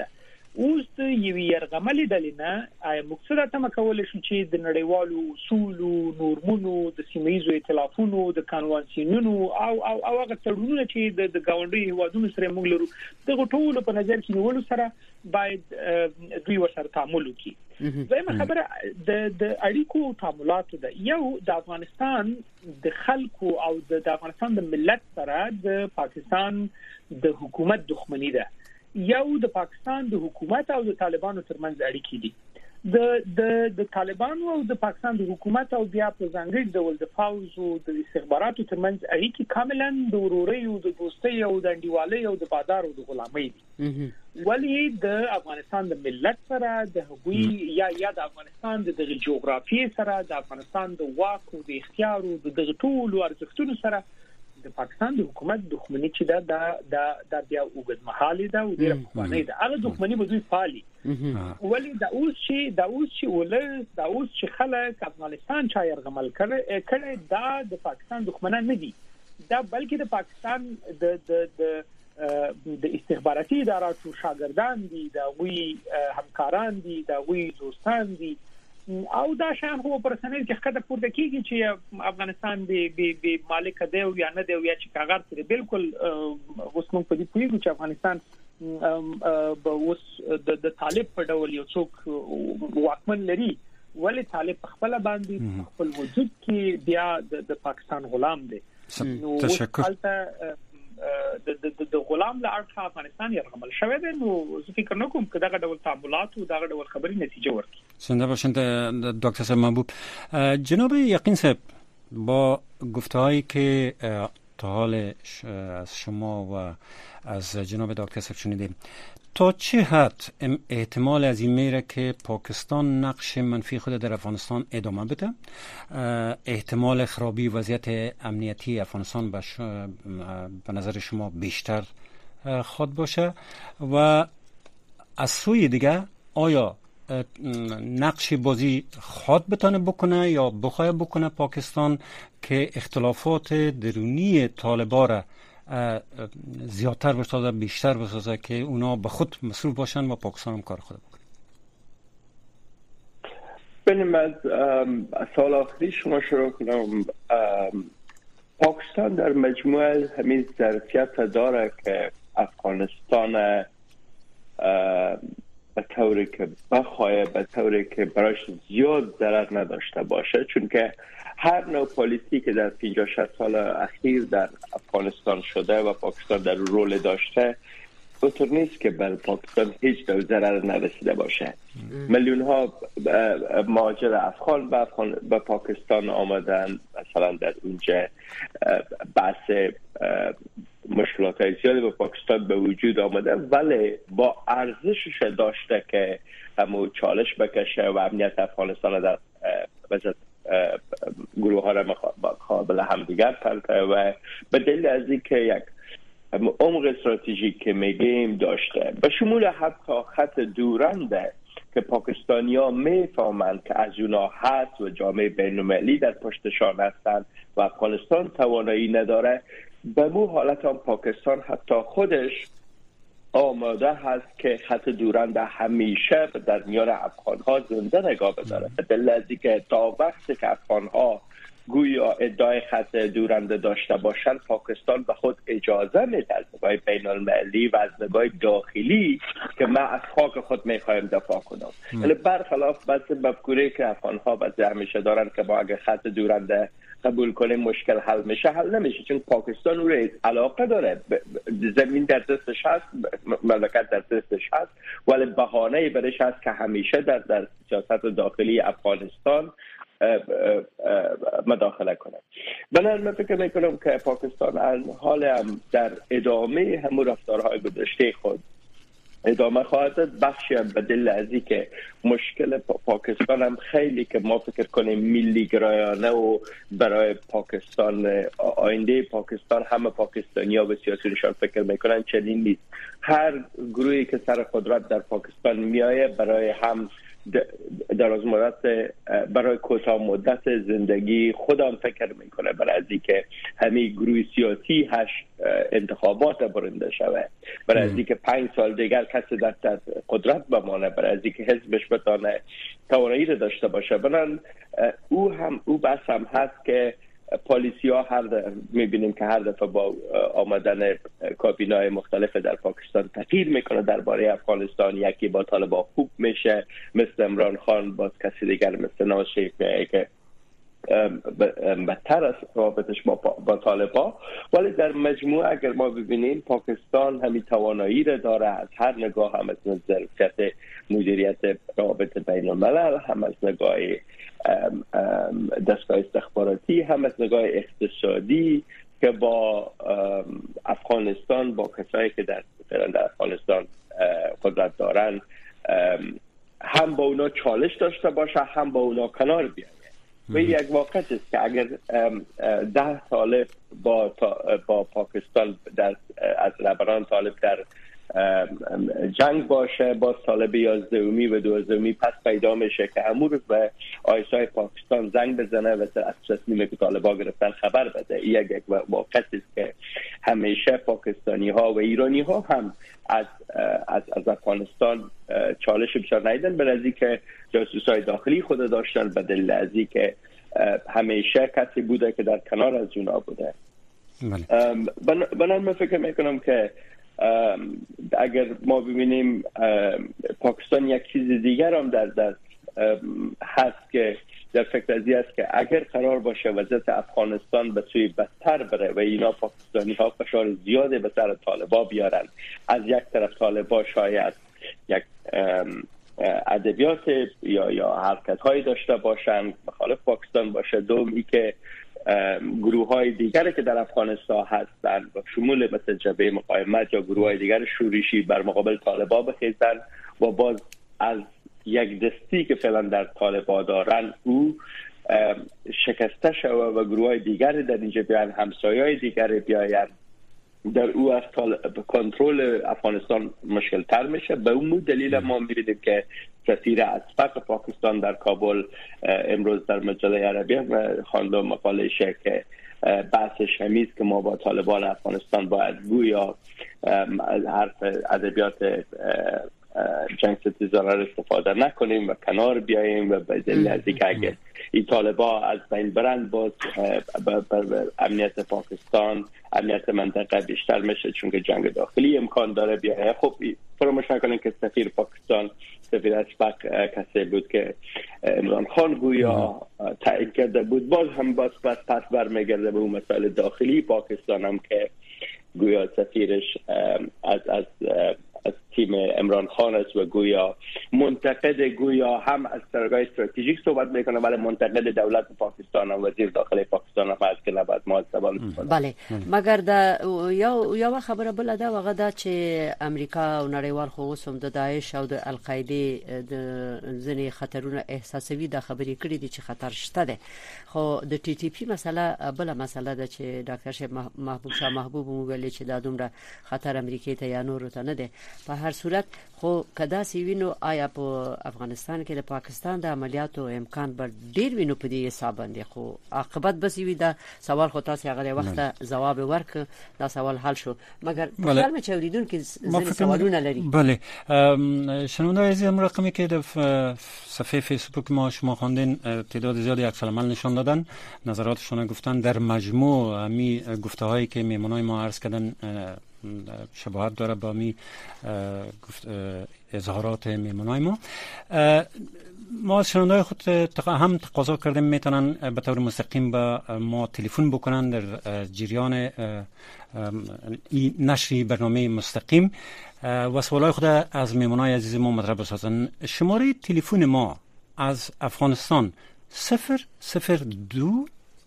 اوس د یوې یرغملې ډلې نه آیا موږ څه راته مکول شو چې د نړیوالو اصولو نورمونو د سیمه‌یزو ائتلافونو د کنوانسیونونو او او او هغه تړونونه چې د ګاونډي هیوادونو سره موږ لرو دغه ټول په نظر کې نیولو سره باید دوی ورسره تعامل وکړي. زموږ خبره د د اړیکو تعاملاتو ده. یو د افغانستان د خلکو او د افغانستان د ملت سره د پاکستان د حکومت دښمنی ده. یو د پاکستان د حکومت او د طالبانو ترمنځ اړیکې دي. د د د طالبانو او د پاکستان د حکومت او بیا په ځانګړي ډول د فوز او د استخباراتو ترمنځ اړیکې کاملا د ورورۍ او د دوستۍ او د انډیوالۍ او د بادار او د غلامۍ دي. ولی د افغانستان د ملت سره د هغوی یا یا د افغانستان د جغرافیې سره د افغانستان د واک او د اختیار او د ټولو ارزښتونو سره د پاکستان د حکومت دښمنی چې دا د د بیا وګد محالي ده او ډیره پخوانۍ ده. هغه دښمنی به دوی پالي. ولی دا اوس چې دا اوس چې ول دا اوس چې خلک افغانستان چا يرغمل کړي کړي دا د پاکستان دښمنان نه دي. دا بلکې د پاکستان د د د د استخباراتي اداراتو شاګردان دي، دا وی همکاران دي، دا وی دوستان دي او دا شان هو پرسنل چې خطر پورته کیږي چې افغانستان به به مالک دی او یا نه دی او یا چې کاغذ سره بالکل اوس موږ په دې پوهیږو چې افغانستان به اوس د طالب په ډول یو څوک واکمن لري، ولی طالب خپل باندې خپل وجود کې بیا د پاکستان غلام دی. تشکر. د د د غلام له اړخه افغانستان يرغمل شوی دی. نو زه فکر نه کوم چې دغه ډول تعاملات او دغه ډول خبري نتیجه ورکړي. زنده باشند دکتر صاحب محبوب. جناب یقین صاحب، با گفته‌هایی که تا حال از شما و از جناب دکتر صاحب شنیدیم، تا چه حد احتمال از این میره که پاکستان نقش منفی خود در افغانستان ادامه بده؟ احتمال خرابی وضعیت امنیتی افغانستان به نظر شما بیشتر خود باشه؟ و از سوی دیگه آیا نقش بازی خود بتونه بکنه یا بخواه بکنه پاکستان که اختلافات درونی طالبا را زیادتر بسازه، بیشتر بسازه که اونا به خود مسئول باشن و پاکستان هم کار خود بکنه؟ ببینیم از سال آخری شما شروع کنم. پاکستان در مجموع همین ظرفیت داره که افغانستان به طوری که بخواه به طوری که براش زیاد ضرر نداشته باشه، چون که هر نوع پالیسی که در پنجاه شصت سال اخیر در افغانستان شده و پاکستان در رول داشته اونطور نیست که بر پاکستان هیچ نوع ضرر نرسیده باشه. میلیون ها مهاجر افغان به افغان به پاکستان آمدن، مثلا در اونجا بحث مشکلات زیادی به پاکستان به وجود آمده، ولی با ارزشش داشته که همون چالش بکشه و امنیت افغانستان در وضعیت گروه ها را مقابل همدیگر پرته و به دلیل از اینکه یک عمق استراتژیک که میگیم داشته، به شمول حتی خط دورنده که پاکستانیا میفهمند که از اونا هست و جامعه بین‌المللی در پشتشان هستند و افغانستان توانایی نداره، به مو حالت هم پاکستان حتی خودش آماده هست که خط دورنده همیشه در میان افغان‌ها زنده نگاه بداره. به دلیل از اینکه تا وقتی که افغان‌ها گویا ادعای خط دورنده داشته باشند، پاکستان به خود اجازه میده از نگاه بین المللی و از نگاه داخلی که من از خاک خود میخوایم دفاع کنم. یعنی برخلاف بس مفکوره که افغان‌ها بس همیشه دارن که ما اگه خط دورنده قبول کنیم مشکل حل میشه، حل نمیشه، چون پاکستان او را علاقه داره. زمین در دستش هست، مملکت در دستش هست، ولی بهانه برش هست که همیشه در در سیاست داخلی افغانستان مداخله کنه. بنابراین من فکر میکنم که پاکستان حال هم در ادامه همون رفتارهای گذشته خود ادامه خواهد داد. بخشی هم به دلیل از اینکه مشکل پاکستان هم خیلی که ما فکر کنیم ملی گرایانه و برای پاکستان آینده پاکستان همه پاکستانی‌ها و سیاسیونشان فکر میکنن چنین نیست. هر گروهی که سر قدرت در پاکستان میایه برای هم دراز مدت برای کوتاه مدت زندگی خودم فکر میکنه برای از اینکه همین گروه سیاسی هش انتخابات برنده شوه، برای از اینکه پنج سال دیگر کسی در قدرت بمانه، برای از اینکه حزبش بتانه توانایی رو داشته باشه. بنان او هم او بس هم هست که پالیسی ها هر دفعه میبینیم که هر دفعه با آمدن کابینه‌های مختلف در پاکستان تغییر میکنه درباره افغانستان. یکی با طالبان خوب میشه مثل عمران خان، باز کسی دیگر مثل نواز شریف که بدتر از رابطش با, با طالبان. ولی در مجموع اگر ما ببینیم پاکستان همین توانایی را داره از هر نگاه، هم از ظرفیت مدیریت روابط بین الملل، هم از نگاه دستگاه استخباراتی، هم از نگاه اقتصادی که با افغانستان، با کسایی که در در افغانستان قدرت دارن، هم با اونا چالش داشته باشه، هم با اونا کنار بیاید. و یک واقعیت است که اگر ده سال با با پاکستان در از رهبران طالب در جنگ باشه، با سال یازدهمی و دوازدهمی پس پیدا میشه که امور به آیسای پاکستان زنگ بزنه و از تصمیمی که طالبان گرفتن خبر بده. یک یک واقعیت است که همیشه پاکستانی ها و ایرانی ها هم از از از افغانستان چالش بیشتر ندیدن، به نظری که جاسوسای داخلی خود داشتن، به دلیل ازی که همیشه کسی بوده که در کنار از اونا بوده. بنابراین من فکر میکنم که اگر ما ببینیم پاکستان یک چیز دیگر هم در دست هست که در فکر ازی است که اگر قرار باشه وضعیت افغانستان به سوی بدتر بره و اینا پاکستانی ها فشار زیاده به سر طالبا بیارن، از یک طرف طالبا شاید یک ادبیات یا یا حرکت هایی داشته باشن مخالف پاکستان باشه، دومی که گروه های دیگری که در افغانستان هستن و شمول مثل جبهه مقاومت یا گروه های دیگر شورشی بر مقابل طالبان بخیزن و باز از یک دستی که فعلا در طالبان دارن او شکسته شوه و گروه های دیگری در اینجا بیان، همسایه های دیگری بیاین، در او از کنترل افغانستان مشکل تر میشه. به اون دلیل ما می‌بینیم که سفیر اسبق پاکستان در کابل امروز در مجله عربیه خواندم مقاله‌اش که بحثش همیست که ما با طالبان افغانستان باید گویا از حرف ادبیات جنگ ستیزانه را استفاده نکنیم و کنار بیاییم و به دلیل از اینکه اگر این طالبان از بین برند باز امنیت پاکستان، امنیت منطقه بیشتر میشه، چون که جنگ داخلی امکان داره بیایه. خب فراموش نکنیم که سفیر پاکستان، سفیر اسبق کسی بود که عمران خان گویا تعیین کرده بود، باز هم باز پس پس برمیگرده به اون مسائل داخلی پاکستان هم که گویا سفیرش از از از تیم عمران خان است و گویا منتقد گویا هم از سرگاه استراتژیک صحبت میکنه، ولی منتقد دولت پاکستان و وزیر داخلی پاکستان هم هست که نباید ما استفاده کنیم. بله، مگر دا یا یا خبره بل ده وغه دا چې امریکا او نړیوال خو اوسم د داعش او د القاعده د ځنې خطرونه احساسوي د خبرې کړې دي چې خطر شته ده. خو د ټي ټي پی مسله بل مسله ده چې ډاکټر شیخ محبوب شاه محبوب ویل چې دا دومره خطر امریکای ته یا نور ته نه ده. په هر صورت خو کدا سی وینو آیا په افغانستان کې د پاکستان د عملیاتو امکان بر ډیر وینو په دې حساب باندې، خو عاقبت بس وی دا سوال خو تاسو هغه وخت جواب ورک دا سوال حل شو، مگر په خیال مې چوریدون کې ځینې سوالونه لري. بله، شنونده عزیزم رقمی که در صفحه فیسبوک ما شما خواندین تعداد زیادی عکس العمل نشان دادن، نظراتشون گفتن. در مجموع می گفته هایی که میمونای ما عرض کردن شباهت داره با می اظهارات میمونای ما. ما از شنونده‌های خود هم تقاضا کردیم میتونن به طور مستقیم با ما تلفن بکنن در جریان نشر برنامه مستقیم و سوالای خود از میمونای عزیز ما مطرح بسازن. شماره تلفن ما از افغانستان صفر صفر دو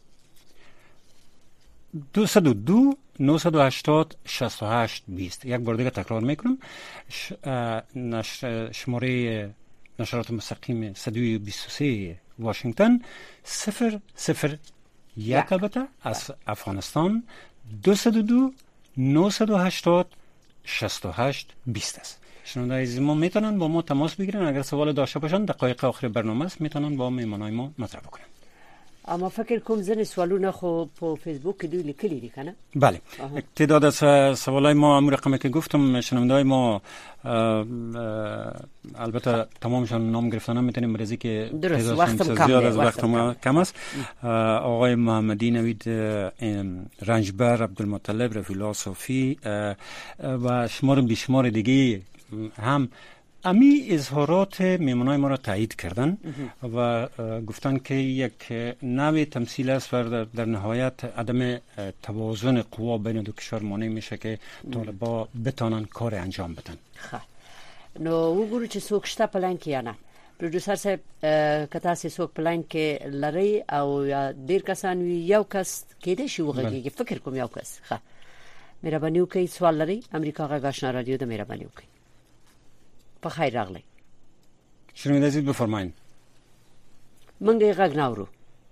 دوصد و دو نهصد و هشتاد شصت و هشت بیست. یک بار دیگه تکرار میکنم. شماره نشرات مستقیم صد و بیست و سه واشنگتن صفر صفر یک البته از افغانستان دوصد و دو نهصد و هشتاد شصت و هشت بیست است. شنونده عزیز ما میتونن با ما تماس بگیرن، اگر سوال داشته باشن دقایق آخر برنامه است میتونن با مهمانای ما مطرح بکنن. اما فکر کوم ځنې سوالونه خو په فیسبوک کې دوی لیکلي دي کنه؟ بله. تعداد از سوالای ما امر رقمی که گفتم شنونده‌های ما البته تمامشان نام گرفتن نمیتونیم برای که تعدادشون زیاد از وقت ما کم است. آقای محمدی نوید رنجبر، عبدالمطلب رفیع الله صافی و شمار بیشمار دیگه هم امی اظهارات میمونای ما را تایید کردن و گفتن که یک نوع تمثیل است و در نهایت عدم توازن قوا بین دو کشور مانع میشه که طالبا بتانن کار انجام بدن. خب نو وګورو چې څوک شته پلان کې یا نه. پروډوسر صاحب کته سي څوک پلان کې لري او ډیر کسان وی یو کس کېده شي وغږیږي فکر کوم یو کس. ښه مهرباني وکړئ سوال لري امریکا غږ آشنا رادیو د مهرباني وکړئ. بخیر راغلی. شنونده عزیز بفرمایید. منګه غږ ناورو.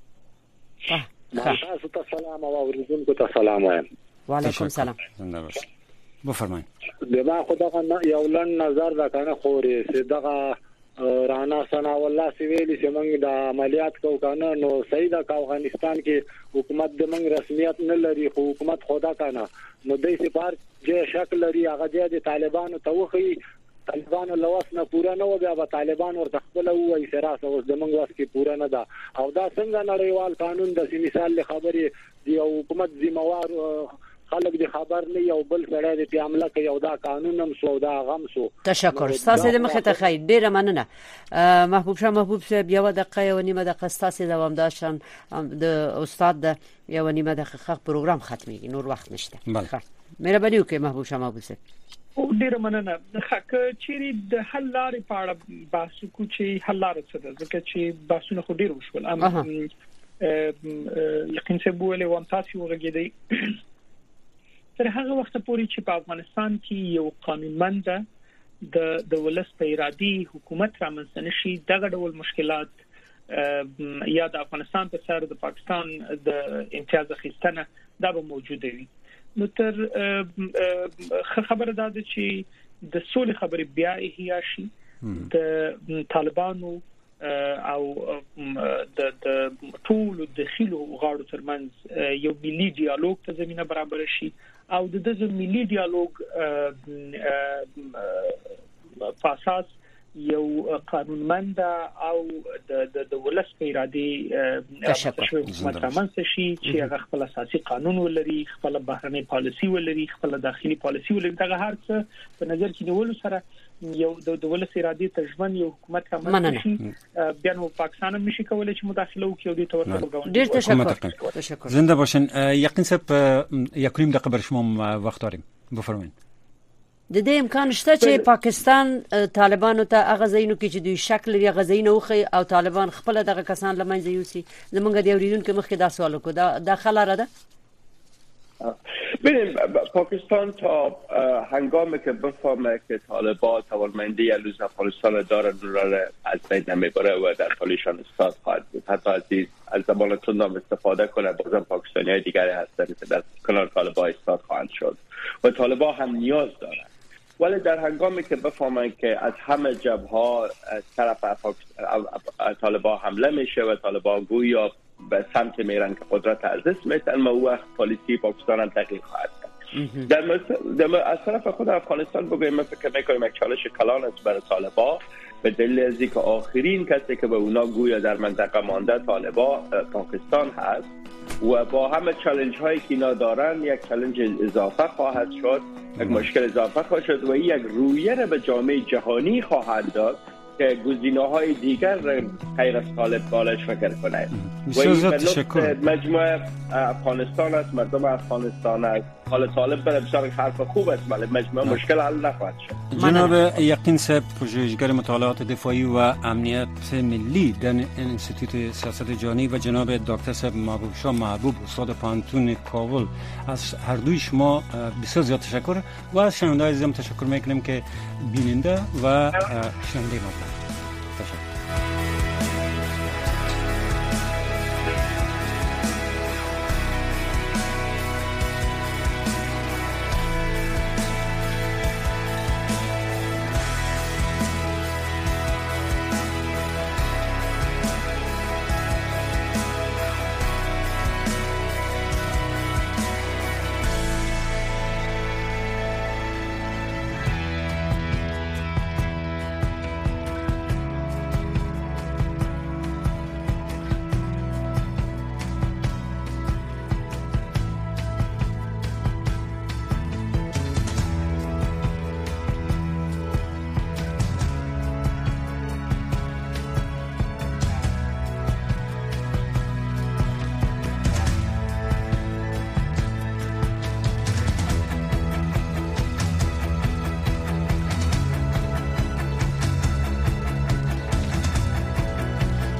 تاسو ته سلام او اوریدونکو ته سلام وایم. وعلیکم سلام. زنده باشید. بفرمایید. دغه خدای یو لن نظر دا کنه خوري دغه رانا ثنا والله سی ویلی چې موږ د عملیات کو کنه نو صحیح د افغانستان کې حکومت د موږ رسمیت نه لري خو حکومت خدا کنه نو د سپار چې شکل لري هغه د طالبانو توخی طالبانو لوس نه پورا نه و بیا به طالبان ورته خپل وایي سراس اوس د موږ واس کې پورا نه ده او دا څنګه نړیوال قانون د مثال خبرې دی حکومت ذمہوار خلک د خبر نه یو بل سره د عمله کوي او دا قانون هم سو دا غم سو. تشکر تاسو د مخه ته خیر ډیره مننه محبوب شاه محبوب صاحب یو دقیقه یو نیمه دقیقه تاسو دوام داشتن د استاد د یو نیمه دقیقه پروګرام ختمي نور وخت نشته. بله مهرباني وکړئ محبوب شاه محبوب صاحب. ډیره مننه. خکه چیرې د حل لارې په اړه بحث کو چې حل لارې څه ده ځکه چې بحثونه خو ډیر وشول اما یقین څه بوله وان تاسو ورګیدي تر هغه وخت پورې چې په افغانستان کې یو قانونمند د د ولس په ارادي حکومت رامنځته نشي دغه ډول مشکلات یا د افغانستان په سر د پاکستان د امتیاز اخیستنه دا به موجوده وي. نو تر خبره ده چې د سولې خبرې بیا احیا شي د طالبانو او د د ټول د خلو غاړو ترمنځ یو ملي ډیالوګ ته زمينه برابر شي او د دغه ملي ډیالوګ په اساس یو قانونمند او د د ولس په اراده متمنځ شي چې هغه خپل اساسي قانون ولري خپل بهرنی پالیسی ولري خپل داخلي پالیسی ولري دغه هر څه په نظر کې نیول سره یو د ولس اراده تجمن یو حکومت رامنځته شي بیا نو پاکستان هم نشي کولای چې مداخله وکړي او د توسط وګوري. ډیر تشکر. تشکر. زنده باشین. یقین صاحب یک نیم دقیقه بر شما وقت داریم بفرمایید. د دې امکان شته چې پاکستان طالبانو ته هغه ځایونو کې چې دوی شکل لري غزاینه وخی او طالبان خپل دغه کسان لمنځه یوسي. زمونږ د اوریدونکو مخکې دا سوال وکړو دا داخله را ده. ببین پاکستان تا هنگامی که بفهمه که طالبان توانمندی لوز افغانستان دارن را از بین نمیبره و در حالشان استاد خواهد بود حتی از از زبان تندام استفاده کنه بازم پاکستانی های دیگری هستن که در کنار طالبان استاد خواهند شد و طالبان هم نیاز دارن. ولی در هنگامی که بفهمن که از همه جبهه طرف طالبان حمله میشه و طالبان گویا به سمت میرن که قدرت از دست میتن و وقت پالیسی پاکستان هم تغییر خواهد کرد. در, در از طرف خود افغانستان بگویم من فکر میکنیم یک چالش کلان است برای طالبان به دلیل از اینکه آخرین کسی که به اونا گویا در منطقه مانده طالبان پاکستان هست و با همه چالش هایی که اینا دارن یک چالش اضافه خواهد شد یک مشکل اضافه خواهد شد و این یک رویه را به جامعه جهانی خواهد داد که گزینه‌های دیگر غیر از طالب بالش فکر کنه و این به مجموعه افغانستان است مردم افغانستان است حال طالب بر بسیار حرف خوب است ولی مجموعه مشکل حل نخواهد شد. جناب یقین صاحب پژوهشگر مطالعات دفاعی و امنیت ملی در انستیتوت سیاست جهانی و جناب دکتر صاحب محبوب شاه محبوب استاد پانتون کابل از هر دوی شما بسیار زیاد تشکر و از شنوندگان عزیزم تشکر میکنم که بیننده و شنونده ما